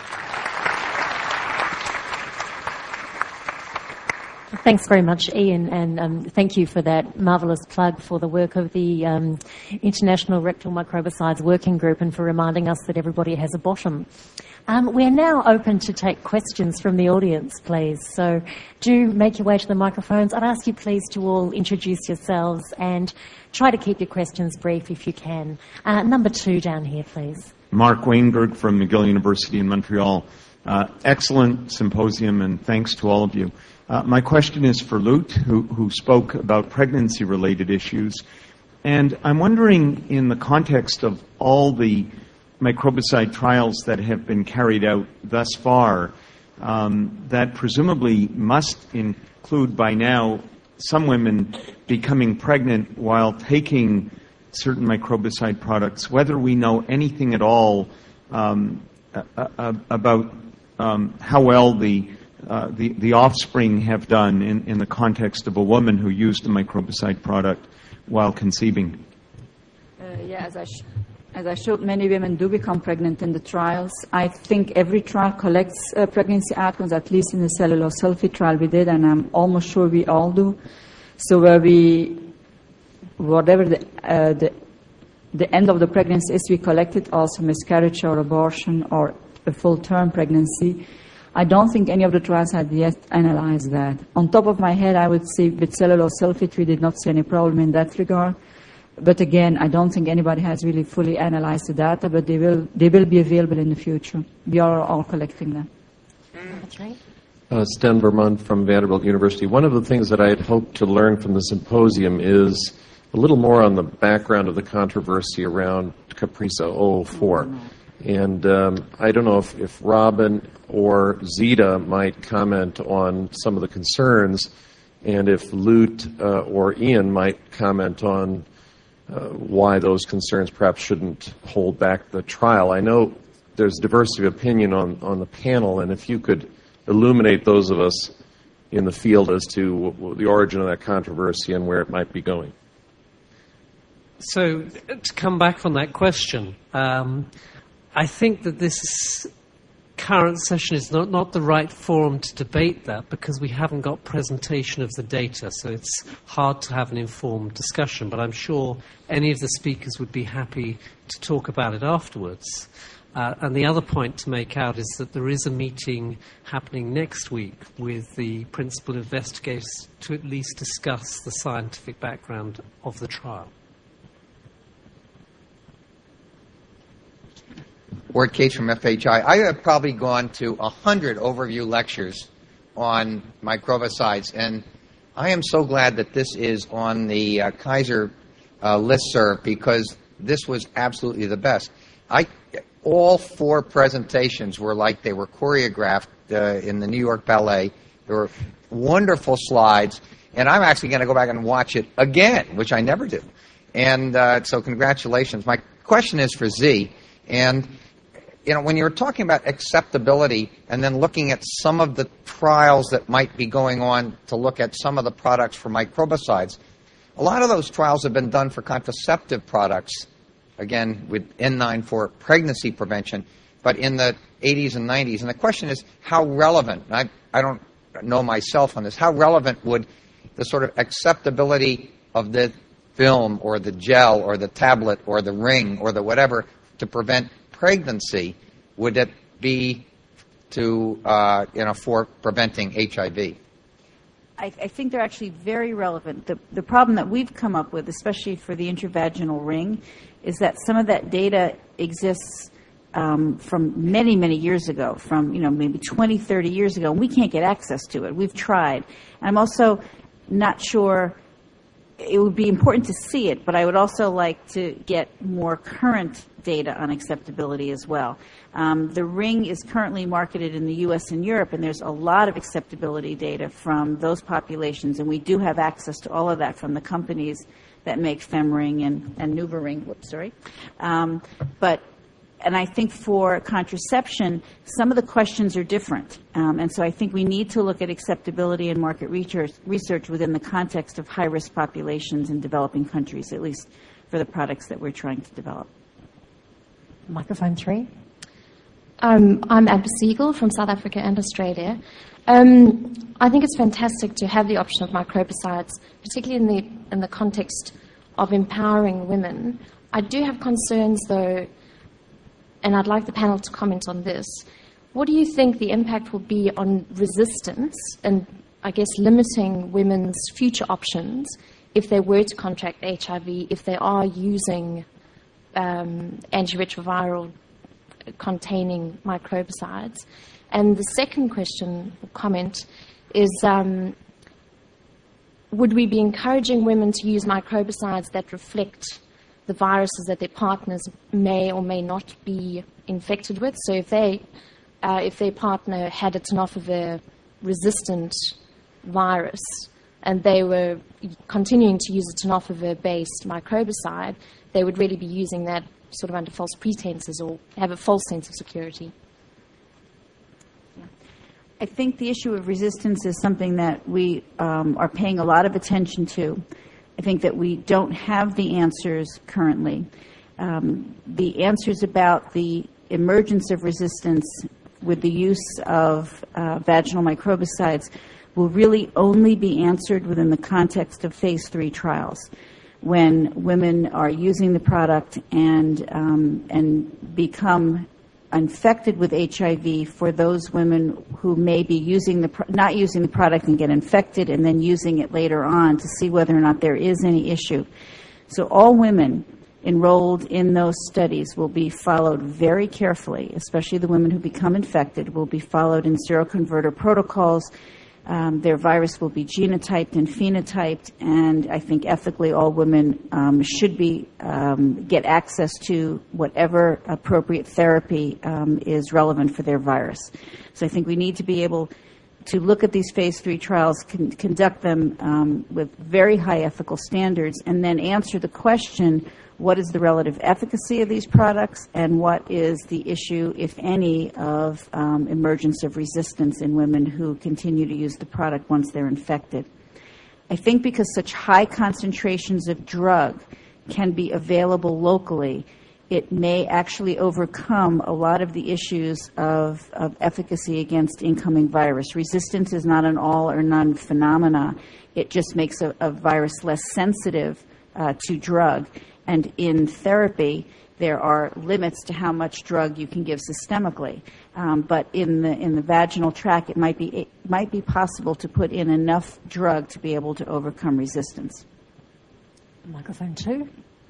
Thanks very much, Ian, and thank you for that marvellous plug for the work of the International Rectal Microbicides Working Group and for reminding us that everybody has a bottom. We're now open to take questions from the audience, please. So do make your way to the microphones. I'd ask you, please, to all introduce yourselves and try to keep your questions brief if you can. Number 2 down here, please. Mark Wainberg from McGill University in Montreal. Excellent symposium, and thanks to all of you. My question is for Lute, who spoke about pregnancy-related issues. And I'm wondering, in the context of all the microbicide trials that have been carried out thus far, that presumably must include by now some women becoming pregnant while taking certain microbicide products, whether we know anything at all about how well the offspring have done in the context of a woman who used a microbicide product while conceiving? Yeah, as I showed, many women do become pregnant in the trials. I think every trial collects pregnancy outcomes, at least in the cellulose sulfate trial we did, and I'm almost sure we all do. So whatever the end of the pregnancy is, we collect it, also miscarriage or abortion or a full-term pregnancy. I don't think any of the trials had yet analyzed that. On top of my head, I would say with cellulose sulfate, we did not see any problem in that regard. But again, I don't think anybody has really fully analyzed the data, but they will be available in the future. We are all collecting them. That's right. Sten Vermont from Vanderbilt University. One of the things that I had hoped to learn from the symposium is a little more on the background of the controversy around CAPRISA 004. And I don't know if Robin or Zita might comment on some of the concerns, and if Lute or Ian might comment on why those concerns perhaps shouldn't hold back the trial. I know there's diversity of opinion on the panel, and if you could illuminate those of us in the field as to the origin of that controversy and where it might be going. So, to come back on that question, I think that this current session is not the right forum to debate that, because we haven't got presentation of the data, so it's hard to have an informed discussion, but I'm sure any of the speakers would be happy to talk about it afterwards. And the other point to make out is that there is a meeting happening next week with the principal investigators to at least discuss the scientific background of the trial. Ward Cates from FHI. I have probably gone to 100 overview lectures on microbicides, and I am so glad that this is on the Kaiser listserv, because this was absolutely the best. All 4 presentations were like they were choreographed in the New York Ballet. There were wonderful slides, and I'm actually going to go back and watch it again, which I never do. And so congratulations. My question is for Z. And when you're talking about acceptability and then looking at some of the trials that might be going on to look at some of the products for microbicides, a lot of those trials have been done for contraceptive products, again, with N9 for pregnancy prevention, but in the 80s and 90s. And the question is, how relevant, I don't know myself on this, how relevant would the sort of acceptability of the film or the gel or the tablet or the ring or the whatever to prevent pregnancy, would it be to for preventing HIV? I think they're actually very relevant. The problem that we've come up with, especially for the intravaginal ring, is that some of that data exists from many, many years ago, from maybe 20, 30 years ago, and we can't get access to it. We've tried. And I'm also not sure. It would be important to see it, but I would also like to get more current data on acceptability as well. The ring is currently marketed in the U.S. and Europe, and there's a lot of acceptability data from those populations, and we do have access to all of that from the companies that make FemRing and NuvaRing. And I think for contraception, some of the questions are different. And so I think we need to look at acceptability and market research within the context of high-risk populations in developing countries, at least for the products that we're trying to develop. Microphone 3. I'm Abba Siegel from South Africa and Australia. I think it's fantastic to have the option of microbicides, particularly in the context of empowering women. I do have concerns, though, and I'd like the panel to comment on this. What do you think the impact will be on resistance and, I guess, limiting women's future options if they were to contract HIV, if they are using antiretroviral containing microbicides? And the second question or comment is, would we be encouraging women to use microbicides that reflect the viruses that their partners may or may not be infected with? So if their partner had a tenofovir-resistant virus and they were continuing to use a tenofovir-based microbicide, they would really be using that sort of under false pretenses or have a false sense of security. I think the issue of resistance is something that we are paying a lot of attention to. I think that we don't have the answers currently. The answers about the emergence of resistance with the use of vaginal microbicides will really only be answered within the context of phase 3 trials, when women are using the product and become infected with HIV. For those women who may be not using the product and get infected and then using it later on, to see whether or not there is any issue. So all women enrolled in those studies will be followed very carefully, especially the women who become infected, will be followed in seroconverter protocols. Their virus will be genotyped and phenotyped, and I think ethically all women should get access to whatever appropriate therapy is relevant for their virus. So I think we need to be able to look at these phase 3 trials, conduct them with very high ethical standards, and then answer the question, what is the relative efficacy of these products, and what is the issue, if any, of emergence of resistance in women who continue to use the product once they're infected. I think because such high concentrations of drug can be available locally, it may actually overcome a lot of the issues of efficacy against incoming virus. Resistance is not an all or none phenomena. It just makes a virus less sensitive to drug. And in therapy, there are limits to how much drug you can give systemically. But in the vaginal tract, it might be possible to put in enough drug to be able to overcome resistance. Microphone 2.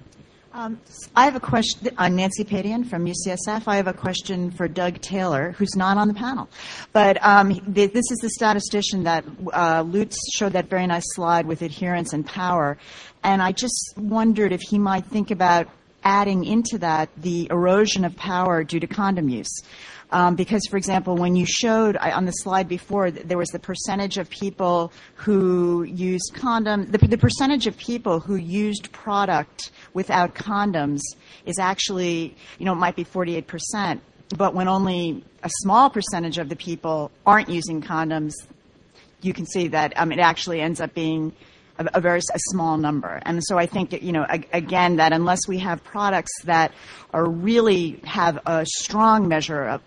I have a question. I'm Nancy Padian from UCSF. I have a question for Doug Taylor, who's not on the panel. But this is the statistician that Lutz showed that very nice slide with adherence and power. And I just wondered if he might think about adding into that the erosion of power due to condom use. Because, for example, when you showed on the slide before, there was the percentage of people who used condoms, the percentage of people who used product without condoms is actually, it might be 48%. But when only a small percentage of the people aren't using condoms, you can see that it actually ends up being a small number. And so I think that, again, that unless we have products that really have a strong measure of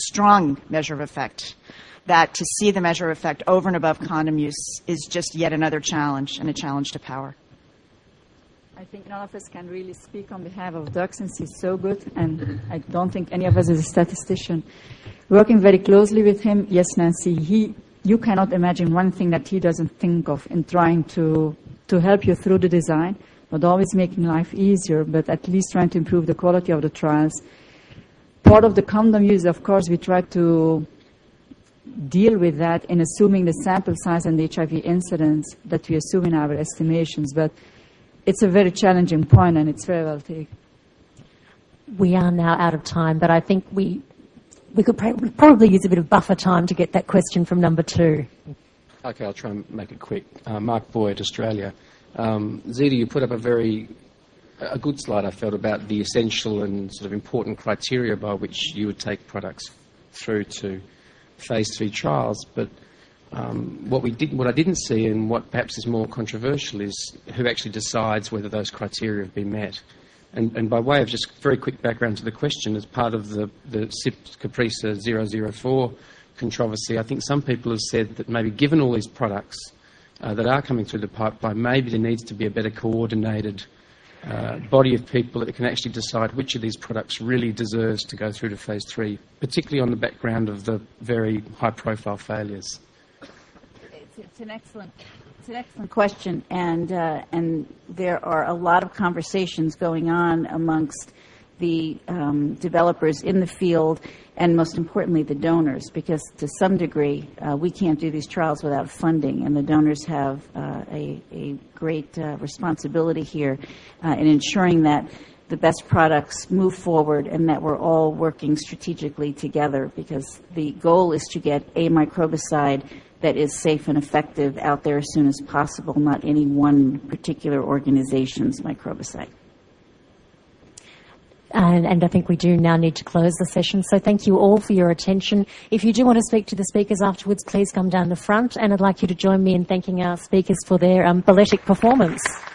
effect, that to see the measure of effect over and above condom use is just yet another challenge, and a challenge to power. I think none of us can really speak on behalf of Doug, since he's so good, and I don't think any of us is a statistician. Working very closely with him, yes, Nancy, you cannot imagine one thing that he doesn't think of in trying to help you through the design, not always making life easier, but at least trying to improve the quality of the trials. Part of the condom use, of course, we try to deal with that in assuming the sample size and the HIV incidence that we assume in our estimations, but it's a very challenging point, and it's very well taken. We are now out of time, but I think we could probably use a bit of buffer time to get that question from number 2. Okay, I'll try and make it quick. Mark Boyd, Australia. Zita, you put up a good slide, I felt, about the essential and sort of important criteria by which you would take products through to phase 3 trials. But what I didn't see, and what perhaps is more controversial, is who actually decides whether those criteria have been met. And by way of just very quick background to the question, as part of the CIP Caprisa 004 controversy, I think some people have said that maybe given all these products that are coming through the pipeline, maybe there needs to be a better coordinated body of people that can actually decide which of these products really deserves to go through to phase 3, particularly on the background of the very high-profile failures. It's an excellent question, and there are a lot of conversations going on amongst the developers in the field, and most importantly the donors, because to some degree we can't do these trials without funding, and the donors have a great responsibility here in ensuring that the best products move forward and that we're all working strategically together, because the goal is to get a microbicide that is safe and effective out there as soon as possible, not any one particular organization's microbicide. And I think we do now need to close the session. So thank you all for your attention. If you do want to speak to the speakers afterwards, please come down the front. And I'd like you to join me in thanking our speakers for their balletic performance.